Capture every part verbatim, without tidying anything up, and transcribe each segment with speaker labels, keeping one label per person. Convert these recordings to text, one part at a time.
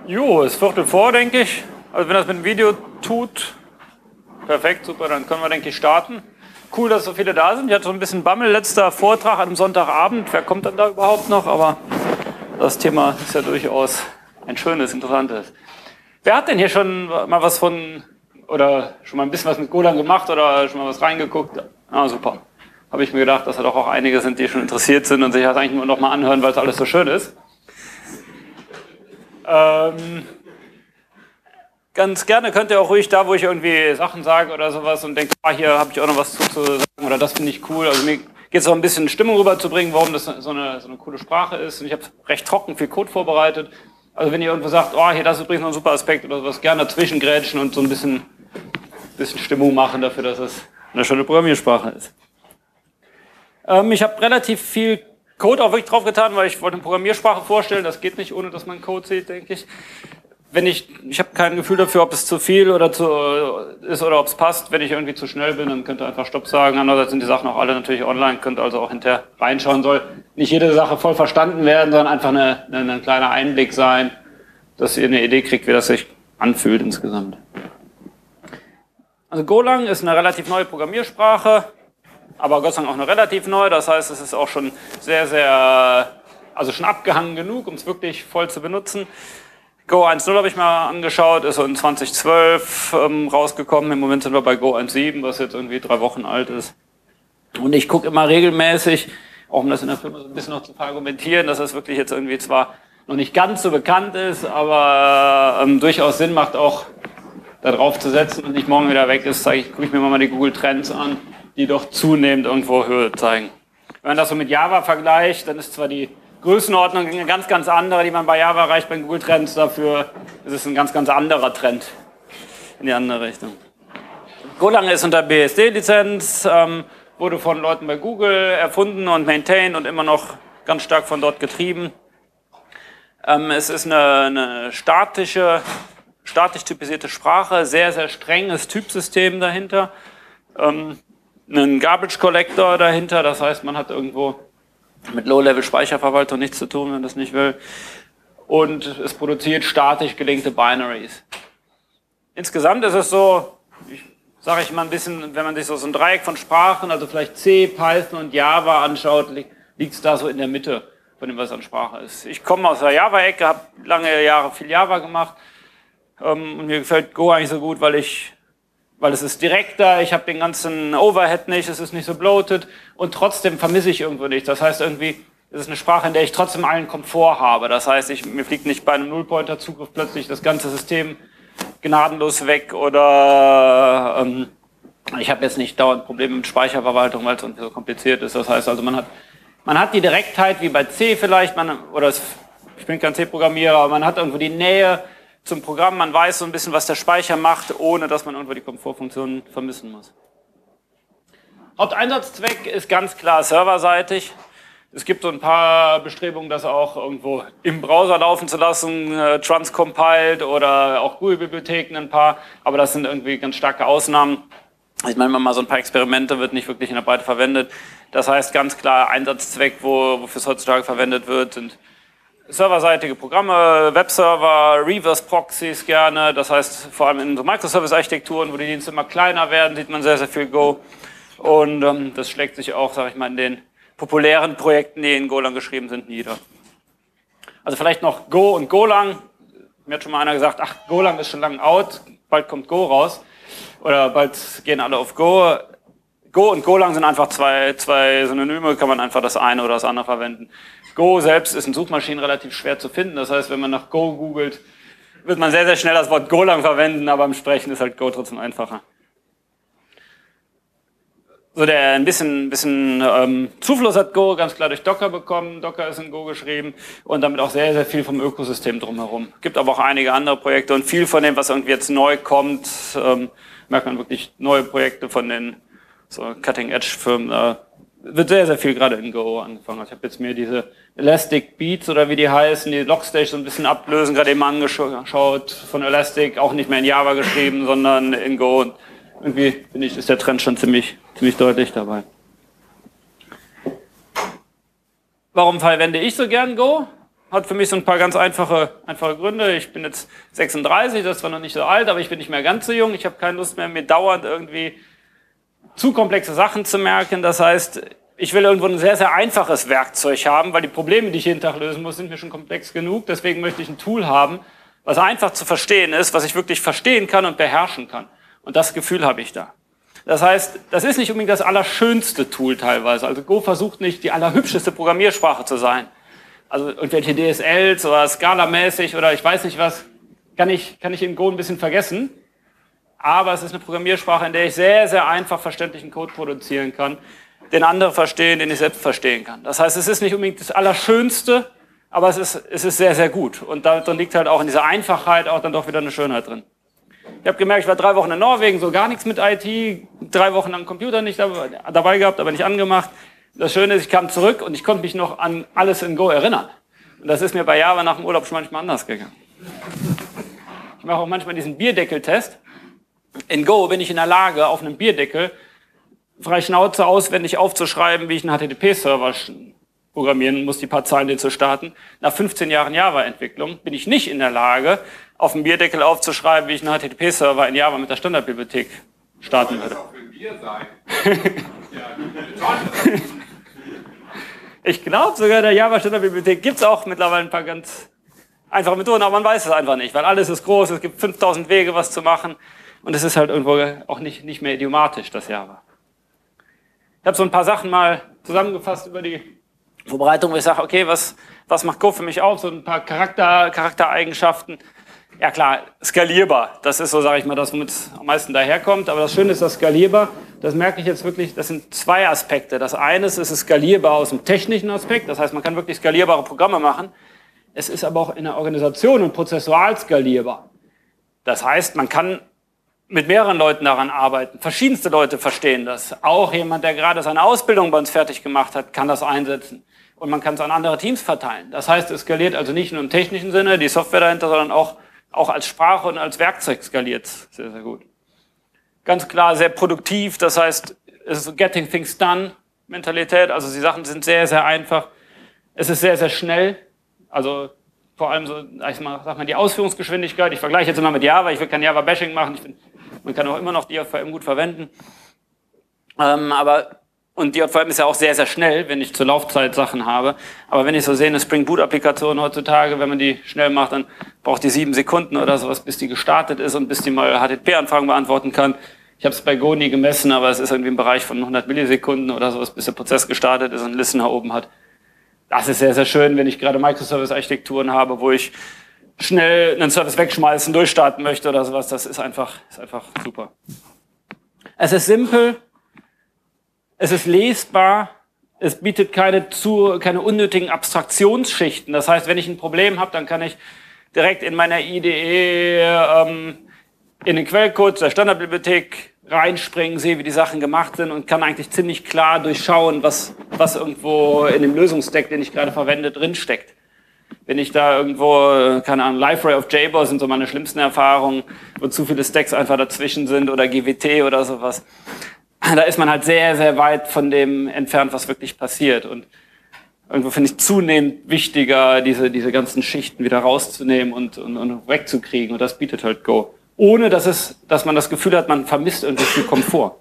Speaker 1: Jo, ist Viertel vor, denke ich. Also wenn das mit dem Video tut, perfekt, super, dann können wir, denke ich, starten. Cool, dass so viele da sind. Ich hatte so ein bisschen Bammel, letzter Vortrag am Sonntagabend. Wer kommt dann da überhaupt noch? Aber das Thema ist ja durchaus ein schönes, interessantes. Wer hat denn hier schon mal was von, oder schon mal ein bisschen was mit Golang gemacht oder schon mal was reingeguckt? Ah, super. Habe ich mir gedacht, dass da doch auch einige sind, die schon interessiert sind und sich das eigentlich nur noch mal anhören, weil es alles so schön ist. Ähm, ganz gerne könnt ihr auch ruhig da, wo ich irgendwie Sachen sage oder sowas und denkt, ah, hier habe ich auch noch was zu, zu sagen oder das finde ich cool. Also mir geht es auch ein bisschen Stimmung rüberzubringen, warum das so eine, so eine coole Sprache ist. Und ich habe recht trocken viel Code vorbereitet. Also wenn ihr irgendwo sagt, oh, hier, das ist übrigens noch ein super Aspekt oder sowas, gerne dazwischen grätschen und so ein bisschen, bisschen Stimmung machen dafür, dass es eine schöne Programmiersprache ist. Ähm, ich habe relativ viel Code auch wirklich drauf getan, weil ich wollte eine Programmiersprache vorstellen. Das geht nicht, ohne dass man Code sieht, denke ich. Wenn ich, ich habe kein Gefühl dafür, ob es zu viel oder zu ist oder ob es passt. Wenn ich irgendwie zu schnell bin, dann könnt ihr einfach Stopp sagen. Andererseits sind die Sachen auch alle natürlich online, könnt also auch hinterher reinschauen. Soll nicht jede Sache voll verstanden werden, sondern einfach eine, eine, ein kleiner Einblick sein, dass ihr eine Idee kriegt, wie das sich anfühlt insgesamt. Also Golang ist eine relativ neue Programmiersprache, aber Gott sei Dank auch eine relativ neue. Das heißt, es ist auch schon sehr, sehr, also schon abgehangen genug, um es wirklich voll zu benutzen. Go eins Punkt null habe ich mal angeschaut, ist so in zwanzig zwölf ähm, rausgekommen. Im Moment sind wir bei Go eins Punkt sieben, was jetzt irgendwie drei Wochen alt ist. Und ich gucke immer regelmäßig, auch um das in der Firma so ein bisschen noch zu argumentieren, dass das wirklich jetzt irgendwie zwar noch nicht ganz so bekannt ist, aber ähm, durchaus Sinn macht, auch da drauf zu setzen und nicht morgen wieder weg ist. Zeige ich, gucke ich mir mal die Google Trends an, die doch zunehmend irgendwo Höhe zeigen. Wenn man das so mit Java vergleicht, dann ist zwar die Größenordnung eine ganz, ganz andere, die man bei Java erreicht bei Google Trends. Dafür ist es ein ganz, ganz anderer Trend in die andere Richtung. Golang ist unter B S D-Lizenz, ähm, wurde von Leuten bei Google erfunden und maintained und immer noch ganz stark von dort getrieben. Ähm, es ist eine, eine statische, statisch typisierte Sprache, sehr, sehr strenges Typsystem dahinter. Ähm, einen Garbage Collector dahinter, das heißt, man hat irgendwo mit Low-Level-Speicherverwaltung nichts zu tun, wenn das nicht will. Und es produziert statisch gelinkte Binaries. Insgesamt ist es so, ich sage ich mal ein bisschen, wenn man sich so, so ein Dreieck von Sprachen, also vielleicht C, Python und Java anschaut, liegt es da so in der Mitte von dem, was an Sprache ist. Ich komme aus der Java-Ecke, habe lange Jahre viel Java gemacht. Und mir gefällt Go eigentlich so gut, weil ich weil es ist direkter, ich habe den ganzen Overhead nicht, es ist nicht so bloated und trotzdem vermisse ich irgendwo nicht. Das heißt irgendwie, es ist eine Sprache, in der ich trotzdem allen Komfort habe. Das heißt, ich, mir fliegt nicht bei einem Nullpointer-Zugriff plötzlich das ganze System gnadenlos weg oder ähm, ich habe jetzt nicht dauernd Probleme mit Speicherverwaltung, weil es irgendwie so kompliziert ist. Das heißt also, man hat, man hat die Direktheit wie bei C vielleicht, man, oder es, ich bin kein C-Programmierer, aber man hat irgendwo die Nähe zum Programm, man weiß so ein bisschen, was der Speicher macht, ohne dass man irgendwo die Komfortfunktionen vermissen muss. Haupteinsatzzweck ist ganz klar serverseitig. Es gibt so ein paar Bestrebungen, das auch irgendwo im Browser laufen zu lassen, äh, transcompiled oder auch GUI-Bibliotheken ein paar, aber das sind irgendwie ganz starke Ausnahmen. Ich meine, mal so ein paar Experimente wird nicht wirklich in der Breite verwendet. Das heißt ganz klar Einsatzzweck, wo, wofür es heutzutage verwendet wird, sind serverseitige Programme, Webserver, Reverse-Proxys gerne. Das heißt, vor allem in so Microservice-Architekturen, wo die Dienste immer kleiner werden, sieht man sehr, sehr viel Go. Und ähm, das schlägt sich auch, sage ich mal, in den populären Projekten, die in Golang geschrieben sind, nieder. Also vielleicht noch Go und Golang. Mir hat schon mal einer gesagt, ach, Golang ist schon lange out, bald kommt Go raus. Oder bald gehen alle auf Go. Go und Golang sind einfach zwei, zwei Synonyme, kann man einfach das eine oder das andere verwenden. Go selbst ist in Suchmaschinen relativ schwer zu finden. Das heißt, wenn man nach Go googelt, wird man sehr, sehr schnell das Wort Golang verwenden, aber im Sprechen ist halt Go trotzdem einfacher. So, der ein bisschen, bisschen ähm, Zufluss hat Go ganz klar durch Docker bekommen. Docker ist in Go geschrieben und damit auch sehr, sehr viel vom Ökosystem drumherum. Gibt aber auch einige andere Projekte und viel von dem, was irgendwie jetzt neu kommt, ähm, merkt man wirklich neue Projekte von den so Cutting-Edge-Firmen. Äh, wird sehr, sehr viel gerade in Go angefangen. Ich habe jetzt mir diese Elastic Beats oder wie die heißen, die Logstage so ein bisschen ablösen, gerade eben angeschaut von Elastic, auch nicht mehr in Java geschrieben, sondern in Go. Und irgendwie, finde ich, ist der Trend schon ziemlich, ziemlich deutlich dabei. Warum verwende ich so gern Go? hat für mich so ein paar ganz einfache, einfache Gründe. Ich bin jetzt sechsunddreißig, das ist zwar noch nicht so alt, aber ich bin nicht mehr ganz so jung. Ich habe keine Lust mehr, mir dauernd irgendwie zu komplexe Sachen zu merken. Das heißt, ich will irgendwo ein sehr, sehr einfaches Werkzeug haben, weil die Probleme, die ich jeden Tag lösen muss, sind mir schon komplex genug. Deswegen möchte ich ein Tool haben, was einfach zu verstehen ist, was ich wirklich verstehen kann und beherrschen kann. Und das Gefühl habe ich da. Das heißt, das ist nicht unbedingt das allerschönste Tool teilweise. Also Go versucht nicht, die allerhübscheste Programmiersprache zu sein. Also irgendwelche D S Ls oder Scala-mäßig oder ich weiß nicht was, kann ich, kann ich in Go ein bisschen vergessen. Aber es ist eine Programmiersprache, in der ich sehr, sehr einfach verständlichen Code produzieren kann, den andere verstehen, den ich selbst verstehen kann. Das heißt, es ist nicht unbedingt das Allerschönste, aber es ist, es ist sehr, sehr gut. Und darin liegt halt auch in dieser Einfachheit auch dann doch wieder eine Schönheit drin. Ich habe gemerkt, ich war drei Wochen in Norwegen, so gar nichts mit I T, drei Wochen am Computer nicht dabei gehabt, aber nicht angemacht. Das Schöne ist, ich kam zurück und ich konnte mich noch an alles in Go erinnern. Und das ist mir bei Java nach dem Urlaub schon manchmal anders gegangen. Ich mache auch manchmal diesen Bierdeckel-Test. In Go bin ich in der Lage, auf einem Bierdeckel frei Schnauze auswendig aufzuschreiben, wie ich einen H T T P-Server programmieren muss, die paar Zeilen den zu starten. Nach fünfzehn Jahren Java-Entwicklung bin ich nicht in der Lage, auf dem Bierdeckel aufzuschreiben, wie ich einen H T T P-Server in Java mit der Standardbibliothek starten würde. Das auch für ein Bier sein. Ja, ich glaube sogar, in der Java-Standardbibliothek gibt es auch mittlerweile ein paar ganz einfache Methoden, aber man weiß es einfach nicht, weil alles ist groß, es gibt fünftausend Wege, was zu machen und es ist halt irgendwo auch nicht, nicht mehr idiomatisch, das Java. Ich habe so ein paar Sachen mal zusammengefasst über die Vorbereitung, wo ich sage, okay, was, was macht Go für mich aus? So ein paar Charakter, Charaktereigenschaften. Ja klar, skalierbar. Das ist so, sage ich mal, das, womit es am meisten daherkommt. Aber das Schöne ist, das skalierbar, das merke ich jetzt wirklich, das sind zwei Aspekte. Das eine ist, es ist skalierbar aus dem technischen Aspekt. Das heißt, man kann wirklich skalierbare Programme machen. Es ist aber auch in der Organisation und prozessual skalierbar. Das heißt, man kann mit mehreren Leuten daran arbeiten. Verschiedenste Leute verstehen das. Auch jemand, der gerade seine Ausbildung bei uns fertig gemacht hat, kann das einsetzen. Und man kann es an andere Teams verteilen. Das heißt, es skaliert also nicht nur im technischen Sinne, die Software dahinter, sondern auch, auch als Sprache und als Werkzeug skaliert es sehr, sehr gut. Ganz klar, sehr produktiv. Das heißt, es ist so Getting Things Done Mentalität. Also die Sachen sind sehr, sehr einfach. Es ist sehr, sehr schnell. Also vor allem so, ich mal, sag mal, die Ausführungsgeschwindigkeit. Ich vergleiche jetzt immer mit Java. Ich will kein Java-Bashing machen. Ich find, man kann auch immer noch die J V M gut verwenden. Ähm, aber, und die J V M ist ja auch sehr, sehr schnell, wenn ich zur Laufzeit Sachen habe. Aber wenn ich so sehe, eine Spring Boot-Applikation heutzutage, wenn man die schnell macht, dann braucht die sieben Sekunden oder sowas, bis die gestartet ist und bis die mal H T T P-Anfragen beantworten kann. Ich habe es bei Go nie gemessen, aber es ist irgendwie im Bereich von hundert Millisekunden oder sowas, bis der Prozess gestartet ist und einen Listener oben hat. Das ist sehr, sehr schön, wenn ich gerade Microservice-Architekturen habe, wo ich schnell einen Service wegschmeißen, durchstarten möchte oder sowas. Das ist einfach, ist einfach super. Es ist simpel, es ist lesbar, es bietet keine, zu, keine unnötigen Abstraktionsschichten. Das heißt, wenn ich ein Problem habe, dann kann ich direkt in meiner I D E ähm, in den Quellcode der Standardbibliothek reinspringen, sehe, wie die Sachen gemacht sind und kann eigentlich ziemlich klar durchschauen, was, was irgendwo in dem Lösungsstack, den ich gerade verwende, drinsteckt. Wenn ich da irgendwo, keine Ahnung, Liferay of J B O S sind so meine schlimmsten Erfahrungen, wo zu viele Stacks einfach dazwischen sind oder G W T oder sowas. Da ist man halt sehr, sehr weit von dem entfernt, was wirklich passiert. Und irgendwo finde ich zunehmend wichtiger, diese, diese ganzen Schichten wieder rauszunehmen und, und, und wegzukriegen. Und das bietet halt Go. Ohne dass, es, dass man das Gefühl hat, man vermisst irgendwie viel Komfort.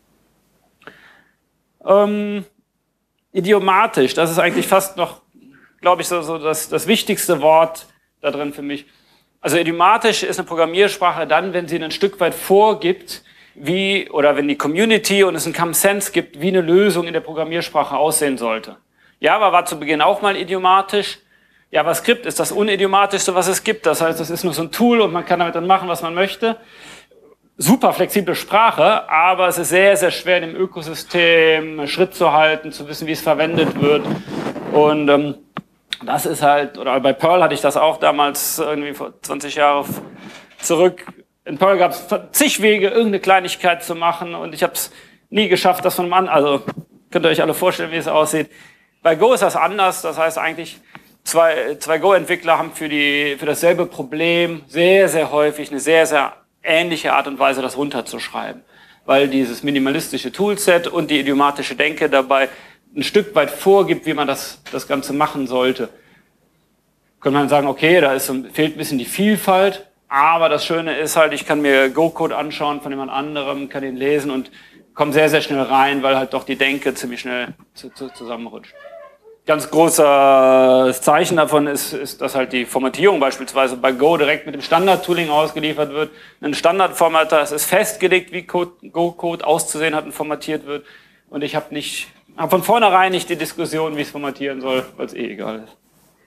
Speaker 1: Ähm, idiomatisch, das ist eigentlich fast noch, glaube ich, so, so das, das wichtigste Wort da drin für mich. Also idiomatisch ist eine Programmiersprache dann, wenn sie ein Stück weit vorgibt, wie, oder wenn die Community und es einen Common Sense gibt, wie eine Lösung in der Programmiersprache aussehen sollte. Java war zu Beginn auch mal idiomatisch. JavaScript ist das unidiomatischste, was es gibt. Das heißt, es ist nur so ein Tool und man kann damit dann machen, was man möchte. Super flexible Sprache, aber es ist sehr, sehr schwer, in dem Ökosystem Schritt zu halten, zu wissen, wie es verwendet wird. Und ähm, das ist halt, oder bei Perl hatte ich das auch damals irgendwie vor zwanzig Jahren zurück. In Perl gab es zig Wege, irgendeine Kleinigkeit zu machen und ich habe es nie geschafft, das von einem anderen, also könnt ihr euch alle vorstellen, wie es aussieht. Bei Go ist das anders, das heißt eigentlich, Zwei, zwei Go-Entwickler haben für, die, für dasselbe Problem sehr, sehr häufig eine sehr, sehr ähnliche Art und Weise, das runterzuschreiben. Weil dieses minimalistische Toolset und die idiomatische Denke dabei ein Stück weit vorgibt, wie man das, das Ganze machen sollte. könnte man sagen, okay, da ist, fehlt ein bisschen die Vielfalt, aber das Schöne ist halt, ich kann mir Go-Code anschauen von jemand anderem, kann ihn lesen und komme sehr, sehr schnell rein, weil halt doch die Denke ziemlich schnell zu, zu, zusammenrutscht. Ganz großes Zeichen davon ist, ist, dass halt die Formatierung beispielsweise bei Go direkt mit dem Standard-Tooling ausgeliefert wird. Ein Standardformatter, es ist festgelegt, wie Go-Code auszusehen hat und formatiert wird. Und ich habe nicht, habe von vornherein nicht die Diskussion, wie ich es formatieren soll, weil es eh egal ist.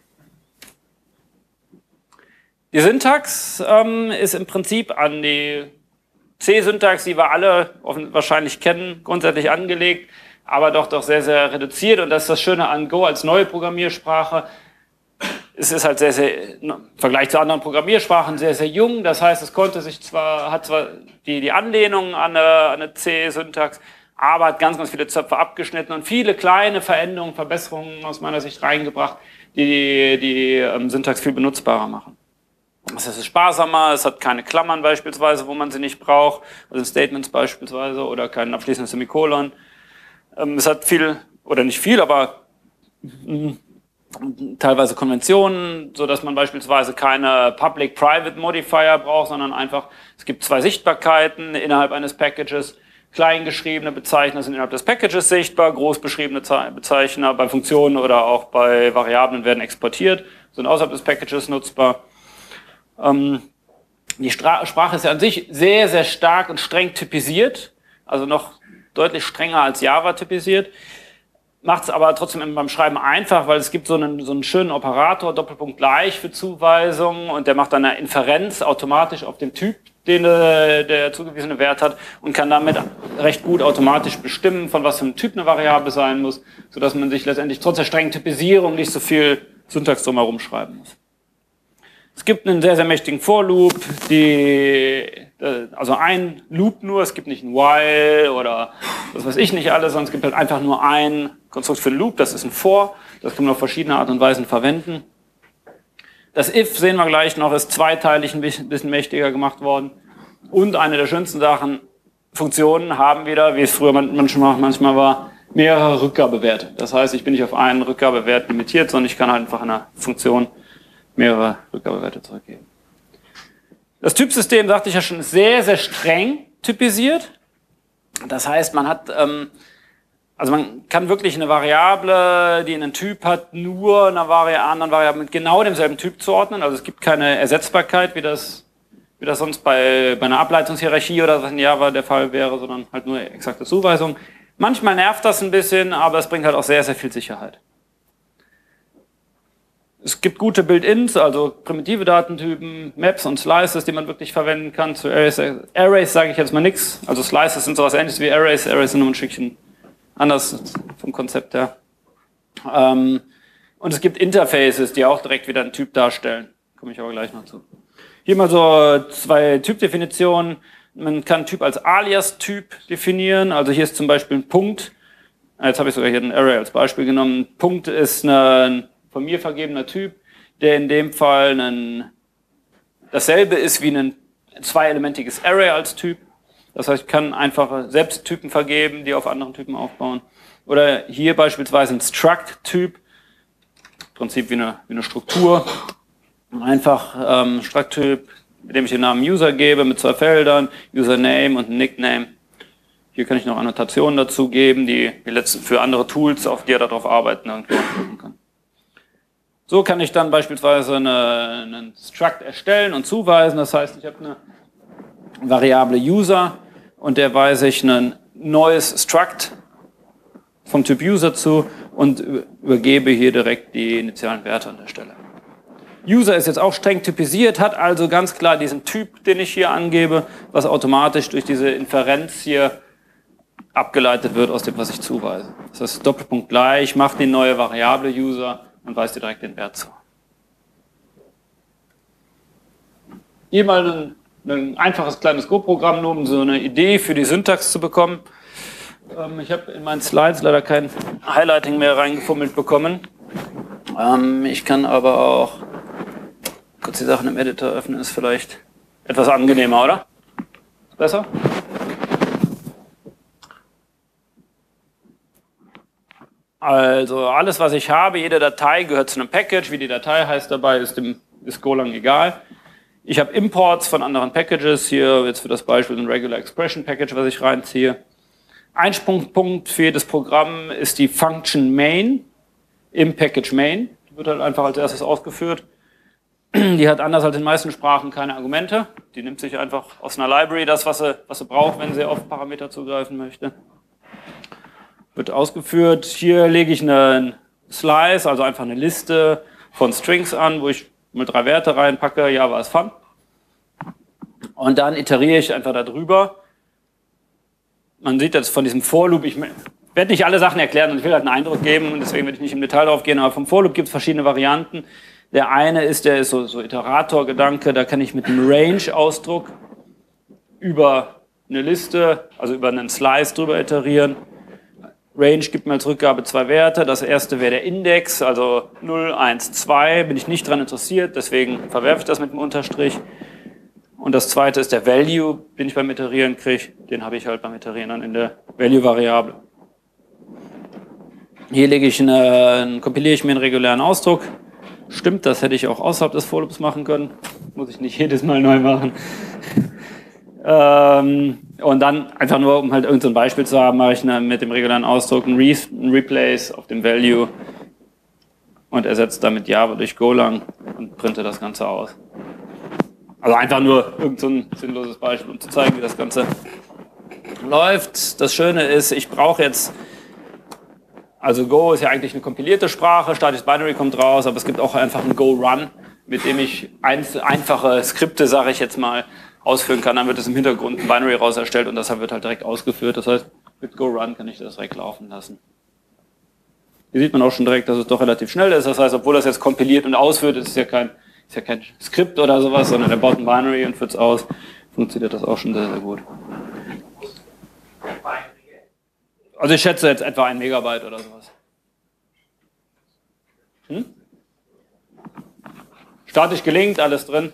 Speaker 1: Die Syntax ähm, ist im Prinzip an die C-Syntax, die wir alle wahrscheinlich kennen, grundsätzlich angelegt, aber doch doch sehr, sehr reduziert. Und das ist das Schöne an Go als neue Programmiersprache. Es ist halt sehr, sehr, im Vergleich zu anderen Programmiersprachen, sehr, sehr jung. Das heißt, es konnte sich zwar, hat zwar die, die Anlehnung an eine, an eine C-Syntax, aber hat ganz, ganz viele Zöpfe abgeschnitten und viele kleine Veränderungen, Verbesserungen aus meiner Sicht reingebracht, die die, die ähm, Syntax viel benutzbarer machen. Das heißt, es ist sparsamer, es hat keine Klammern beispielsweise, wo man sie nicht braucht, also Statements beispielsweise oder kein abschließendes Semikolon. Es hat viel, oder nicht viel, aber mh, teilweise Konventionen, so dass man beispielsweise keine Public-Private Modifier braucht, sondern einfach, es gibt zwei Sichtbarkeiten innerhalb eines Packages. Kleingeschriebene Bezeichner sind innerhalb des Packages sichtbar, groß beschriebene Bezeichner bei Funktionen oder auch bei Variablen werden exportiert, sind außerhalb des Packages nutzbar. Ähm, die Stra- Sprache ist ja an sich sehr, sehr stark und streng typisiert, also noch deutlich strenger als Java typisiert. Macht es aber trotzdem beim Schreiben einfach, weil es gibt so einen, so einen schönen Operator, Doppelpunkt gleich für Zuweisungen, und der macht dann eine Inferenz automatisch auf den Typ, den äh, der zugewiesene Wert hat, und kann damit recht gut automatisch bestimmen, von was für einem Typ eine Variable sein muss, sodass man sich letztendlich trotz der strengen Typisierung nicht so viel Syntax drumherum schreiben muss. Es gibt einen sehr, sehr mächtigen For-Loop, die, also ein Loop nur, es gibt nicht ein While oder was weiß ich nicht alles, sondern es gibt halt einfach nur ein Konstrukt für einen Loop, das ist ein For, das kann man auf verschiedene Art und Weisen verwenden. Das If, sehen wir gleich noch, ist zweiteilig ein bisschen mächtiger gemacht worden. Und eine der schönsten Sachen, Funktionen haben wieder, wie es früher manchmal, manchmal war, mehrere Rückgabewerte. Das heißt, ich bin nicht auf einen Rückgabewert limitiert, sondern ich kann halt einfach einer Funktion mehrere Rückgabewerte zurückgeben. Das Typsystem, sagte ich ja schon, ist sehr, sehr streng typisiert. Das heißt, man hat, ähm, also man kann wirklich eine Variable, die einen Typ hat, nur einer Vari- anderen Variable mit genau demselben Typ zuordnen. Also es gibt keine Ersetzbarkeit, wie das, wie das sonst bei, bei einer Ableitungshierarchie oder was in Java der Fall wäre, sondern halt nur exakte Zuweisung. Manchmal nervt das ein bisschen, aber es bringt halt auch sehr, sehr viel Sicherheit. Es gibt gute Build-ins, also primitive Datentypen, Maps und Slices, die man wirklich verwenden kann. Zu Arrays, Arrays sage ich jetzt mal nichts. Also Slices sind sowas Ähnliches wie Arrays. Arrays sind nur ein Stückchen anders vom Konzept her. Ähm, und es gibt Interfaces, die auch direkt wieder einen Typ darstellen. Komme ich aber gleich noch zu. Hier mal so zwei Typdefinitionen. Man kann einen Typ als Alias-Typ definieren. Also hier ist zum Beispiel ein Punkt. Jetzt habe ich sogar hier ein Array als Beispiel genommen. Ein Punkt ist ein von mir vergebener Typ, der in dem Fall ein, dasselbe ist wie ein zweielementiges Array als Typ. Das heißt, ich kann einfach selbst Typen vergeben, die auf anderen Typen aufbauen. Oder hier beispielsweise ein Struct-Typ, im Prinzip wie eine, wie eine Struktur. Einfach ähm, Struct-Typ, mit dem ich den Namen User gebe, mit zwei Feldern, Username und ein Nickname. Hier kann ich noch Annotationen dazu geben, die, die letzten für andere Tools, auf die er darauf arbeiten, irgendwo angucken kann. So kann ich dann beispielsweise eine, einen Struct erstellen und zuweisen. Das heißt, ich habe eine Variable User und der weise ich ein neues Struct vom Typ User zu und übergebe hier direkt die initialen Werte an der Stelle. User ist jetzt auch streng typisiert, hat also ganz klar diesen Typ, den ich hier angebe, was automatisch durch diese Inferenz hier abgeleitet wird aus dem, was ich zuweise. Das heißt, Doppelpunkt gleich, macht die neue Variable User und weist dir direkt den Wert zu. Hier mal ein, ein einfaches kleines Go-Programm, nur um so eine Idee für die Syntax zu bekommen. Ähm, ich habe in meinen Slides leider kein Highlighting mehr reingefummelt bekommen. Ähm, ich kann aber auch kurz die Sachen im Editor öffnen, ist vielleicht etwas angenehmer, oder? Besser? Also alles, was ich habe, jede Datei gehört zu einem Package. Wie die Datei heißt dabei, ist, dem, ist Golang egal. Ich habe Imports von anderen Packages. Hier jetzt für das Beispiel ein Regular Expression Package, was ich reinziehe. Einsprungpunkt für jedes Programm ist die Function Main im Package Main. Die wird halt einfach als erstes ausgeführt. Die hat anders als in den meisten Sprachen keine Argumente. Die nimmt sich einfach aus einer Library das, was sie, was sie braucht, wenn sie auf Parameter zugreifen möchte. Wird ausgeführt. Hier lege ich einen Slice, also einfach eine Liste von Strings an, wo ich mit drei Werte reinpacke. Ja, war es fun. Und dann iteriere ich einfach darüber. Man sieht jetzt von diesem For Loop, ich werde nicht alle Sachen erklären und ich will halt einen Eindruck geben und deswegen werde ich nicht im Detail drauf gehen, aber vom For Loop gibt es verschiedene Varianten. Der eine ist, der ist so, so Iterator-Gedanke, da kann ich mit einem Range-Ausdruck über eine Liste, also über einen Slice drüber iterieren. Range gibt mir als Rückgabe zwei Werte. Das erste wäre der Index, also null, eins, zwei, bin ich nicht dran interessiert, deswegen verwerfe ich das mit dem Unterstrich. Und das zweite ist der Value, den ich beim Iterieren kriege, den habe ich halt beim Iterieren dann in der Value-Variable. Hier lege ich eine, kompiliere ich mir einen regulären Ausdruck. Stimmt, das hätte ich auch außerhalb des For Loops machen können. Muss ich nicht jedes Mal neu machen. ähm, und dann einfach nur, um halt irgendein Beispiel zu haben, mache ich eine, mit dem regulären Ausdruck ein, Re ein Replace auf dem Value und ersetze damit Java durch Golang und printe das Ganze aus. Also einfach nur irgendein so sinnloses Beispiel, um zu zeigen, wie das Ganze läuft. Das Schöne ist, ich brauche jetzt, also Go ist ja eigentlich eine kompilierte Sprache, statisches Binary kommt raus, aber es gibt auch einfach einen Go-Run, mit dem ich einfache Skripte, sage ich jetzt mal, ausführen kann. Dann wird es im Hintergrund ein Binary raus erstellt und das wird halt direkt ausgeführt. Das heißt, mit Go-Run kann ich das direkt laufen lassen. Hier sieht man auch schon direkt, dass es doch relativ schnell ist. Das heißt, obwohl das jetzt kompiliert und ausführt, ist es ja kein, ist ja kein Skript oder sowas, sondern er baut ein Binary und führt es aus. Funktioniert das auch schon sehr, sehr gut. Also ich schätze jetzt etwa ein Megabyte oder sowas. Hm? Statisch gelingt, alles drin.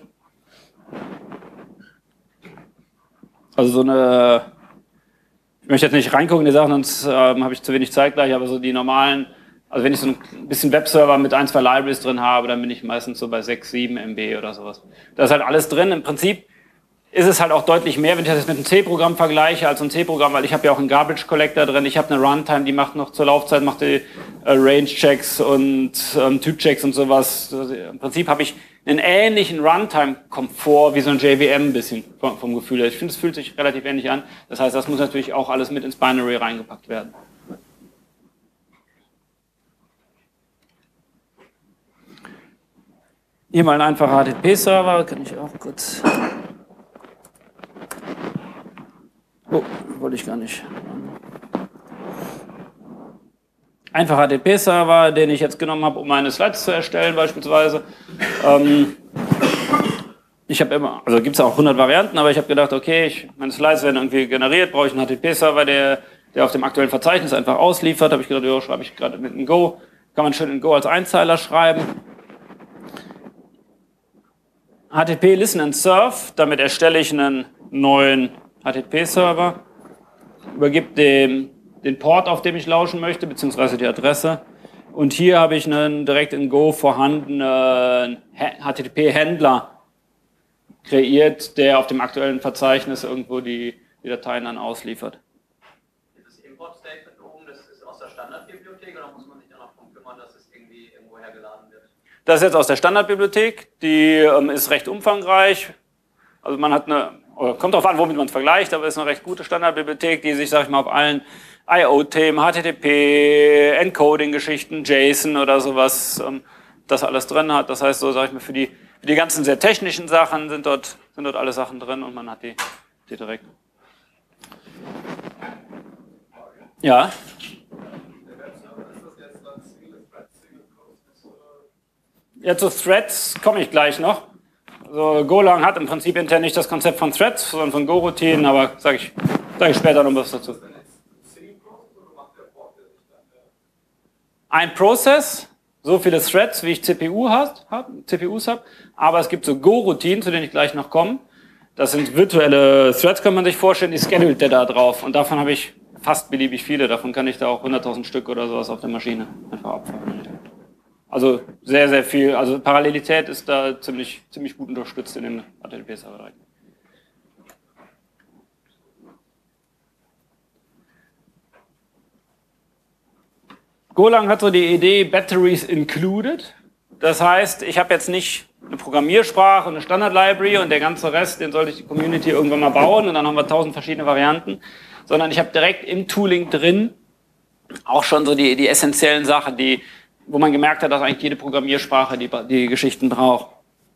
Speaker 1: Also so eine, ich möchte jetzt nicht reingucken in die Sachen, sonst ähm, habe ich zu wenig Zeit gleich, aber so die normalen, also wenn ich so ein bisschen Webserver mit ein, zwei Libraries drin habe, dann bin ich meistens so bei sechs, sieben M B oder sowas. Da ist halt alles drin. Im Prinzip ist es halt auch deutlich mehr, wenn ich das jetzt mit einem C-Programm vergleiche, als ein C-Programm, weil ich habe ja auch einen Garbage Collector drin, ich habe eine Runtime, die macht noch zur Laufzeit, macht die äh, Range-Checks und ähm, Typ-Checks und sowas. Also im Prinzip habe ich einen ähnlichen Runtime-Komfort wie so ein J V M ein bisschen vom, vom Gefühl her. Ich finde, es fühlt sich relativ ähnlich an. Das heißt, das muss natürlich auch alles mit ins Binary reingepackt werden. Hier mal ein einfacher H T T P-Server, kann ich auch kurz... Oh, wollte ich gar nicht. Einfacher H T T P-Server, den ich jetzt genommen habe, um meine Slides zu erstellen beispielsweise. Ähm, ich habe immer, also gibt es auch hundert Varianten, aber ich habe gedacht, okay, ich, meine Slides werden irgendwie generiert, brauche ich einen H T T P-Server, der, der auf dem aktuellen Verzeichnis einfach ausliefert. Habe ich gedacht, ja, schreibe ich gerade mit einem Go, kann man schön in Go als Einzeiler schreiben. H T T P Listen and Serve, damit erstelle ich einen neuen H T T P-Server, übergebe dem den Port, auf dem ich lauschen möchte, beziehungsweise die Adresse. Und hier habe ich einen direkt in Go vorhandenen H T T P-Händler kreiert, der auf dem aktuellen Verzeichnis irgendwo die, die Dateien dann ausliefert.
Speaker 2: Das Import-Statement oben, das ist aus der Standardbibliothek oder muss man sich dann auch darum kümmern, dass es irgendwie irgendwo hergeladen wird?
Speaker 1: Das ist jetzt aus der Standardbibliothek, die ähm, ist recht umfangreich. Also man hat eine, kommt darauf an, womit man es vergleicht, aber es ist eine recht gute Standardbibliothek, die sich, sag ich mal, auf allen I O-Themen, H T T P, Encoding-Geschichten, JSON oder sowas, ähm, das alles drin hat. Das heißt, so sage ich mal, für die, für die ganzen sehr technischen Sachen sind dort, sind dort alle Sachen drin und man hat die, die direkt. Ja. Ja, zu Threads komme ich gleich noch. Also Golang hat im Prinzip intern nicht das Konzept von Threads, sondern von Go-Routinen, aber sage ich, sag ich später noch was dazu. Ein Prozess, so viele Threads, wie ich C P U hab, C P Us habe, aber es gibt so Go-Routinen, zu denen ich gleich noch komme. Das sind virtuelle Threads, kann man sich vorstellen, die schedult der da drauf. Und davon habe ich fast beliebig viele. Davon kann ich da auch hunderttausend Stück oder sowas auf der Maschine einfach abfahren. Also sehr, sehr viel. Also Parallelität ist da ziemlich, ziemlich gut unterstützt in den H T T P-Server. Golang hat so die Idee Batteries included. Das heißt, ich habe jetzt nicht eine Programmiersprache und eine Standard-Library und der ganze Rest, den sollte ich die Community irgendwann mal bauen und dann haben wir tausend verschiedene Varianten, sondern ich habe direkt im Tooling drin auch schon so die, die essentiellen Sachen, die, wo man gemerkt hat, dass eigentlich jede Programmiersprache die, die Geschichten braucht.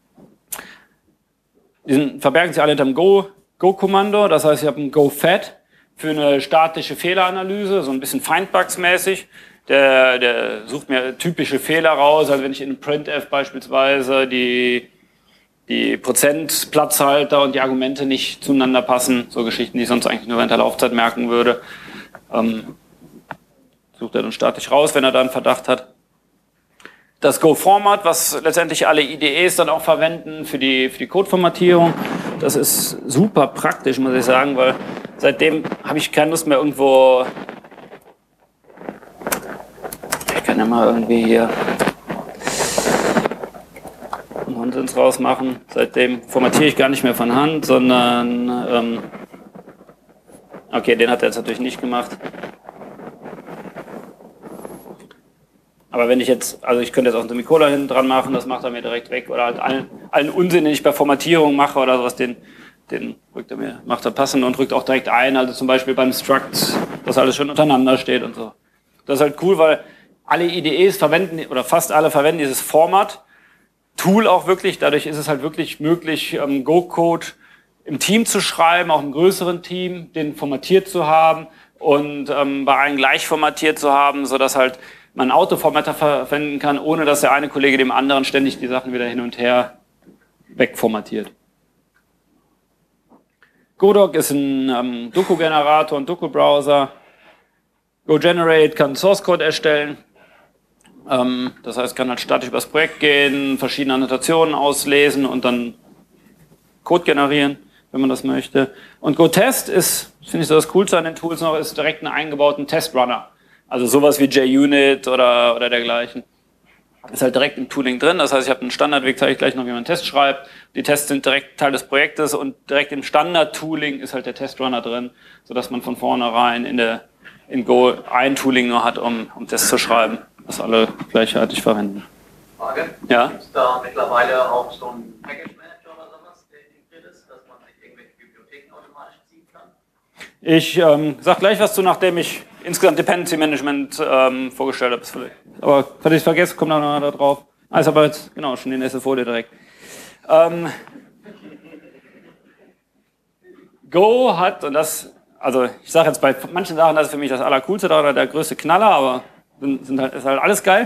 Speaker 1: Die sind, verbergen sich alle hinter dem Go, Go-Kommando, das heißt, ich habe ein Go-Fed für eine statische Fehleranalyse, so ein bisschen Findbugs-mäßig. Der, der sucht mir typische Fehler raus, also wenn ich in einem Printf beispielsweise die, die Prozentplatzhalter und die Argumente nicht zueinander passen, so Geschichten, die ich sonst eigentlich nur während der Laufzeit merken würde, ähm, sucht er dann statisch raus, wenn er da einen Verdacht hat. Das Go-Format, was letztendlich alle I D Es dann auch verwenden für die, für die Codeformatierung, das ist super praktisch, muss ich sagen, weil seitdem habe ich keine Lust mehr irgendwo... Ich kann ja mal irgendwie hier einen Nonsens rausmachen. Seitdem formatiere ich gar nicht mehr von Hand, sondern... Ähm okay, den hat er jetzt natürlich nicht gemacht. Aber wenn ich jetzt, also ich könnte jetzt auch einen Semikolon hinten dran machen, das macht er mir direkt weg. Oder halt allen, allen Unsinn, den ich bei Formatierung mache oder sowas, den, den rückt er mir, macht er passend und rückt auch direkt ein. Also zum Beispiel beim Struct, dass alles schön untereinander steht und so. Das ist halt cool, weil alle I D Es verwenden, oder fast alle verwenden dieses Format-Tool auch wirklich. Dadurch ist es halt wirklich möglich, ähm, Go-Code im Team zu schreiben, auch im größeren Team, den formatiert zu haben und ähm, bei allen gleich formatiert zu haben, sodass halt man einen Autoformatter verwenden kann, ohne dass der eine Kollege dem anderen ständig die Sachen wieder hin und her wegformatiert. Godoc ist ein ähm, Doku-Generator und Doku-Browser. GoGenerate kann Source Code erstellen. Ähm, das heißt, kann halt statisch über das Projekt gehen, verschiedene Annotationen auslesen und dann Code generieren, wenn man das möchte. Und GoTest ist, finde ich so das Coolste an den Tools noch, ist direkt einen eingebauten Testrunner. Also sowas wie JUnit oder, oder dergleichen. Ist halt direkt im Tooling drin. Das heißt, ich habe einen Standardweg, zeige ich gleich noch, wie man einen Test schreibt. Die Tests sind direkt Teil des Projektes und direkt im Standard-Tooling ist halt der Testrunner drin, sodass man von vornherein in der in Go ein Tooling nur hat, um, um Tests zu schreiben, was alle gleichartig verwenden.
Speaker 2: Frage?
Speaker 1: Ja?
Speaker 2: Gibt es da mittlerweile auch so einen Package Manager oder sowas, der integriert ist, dass man sich irgendwelche Bibliotheken automatisch ziehen kann?
Speaker 1: Ich ähm, sage gleich was zu, nachdem ich insgesamt Dependency Management ähm, vorgestellt habe. Aber falls ich es vergesse, kommt noch da drauf. Ah, ist aber jetzt, genau, schon die nächste Folie direkt. Ähm, Go hat, und das, also ich sage jetzt bei manchen Sachen, das ist für mich das Allercoolste da, oder der größte Knaller, aber sind, sind halt, ist halt alles geil.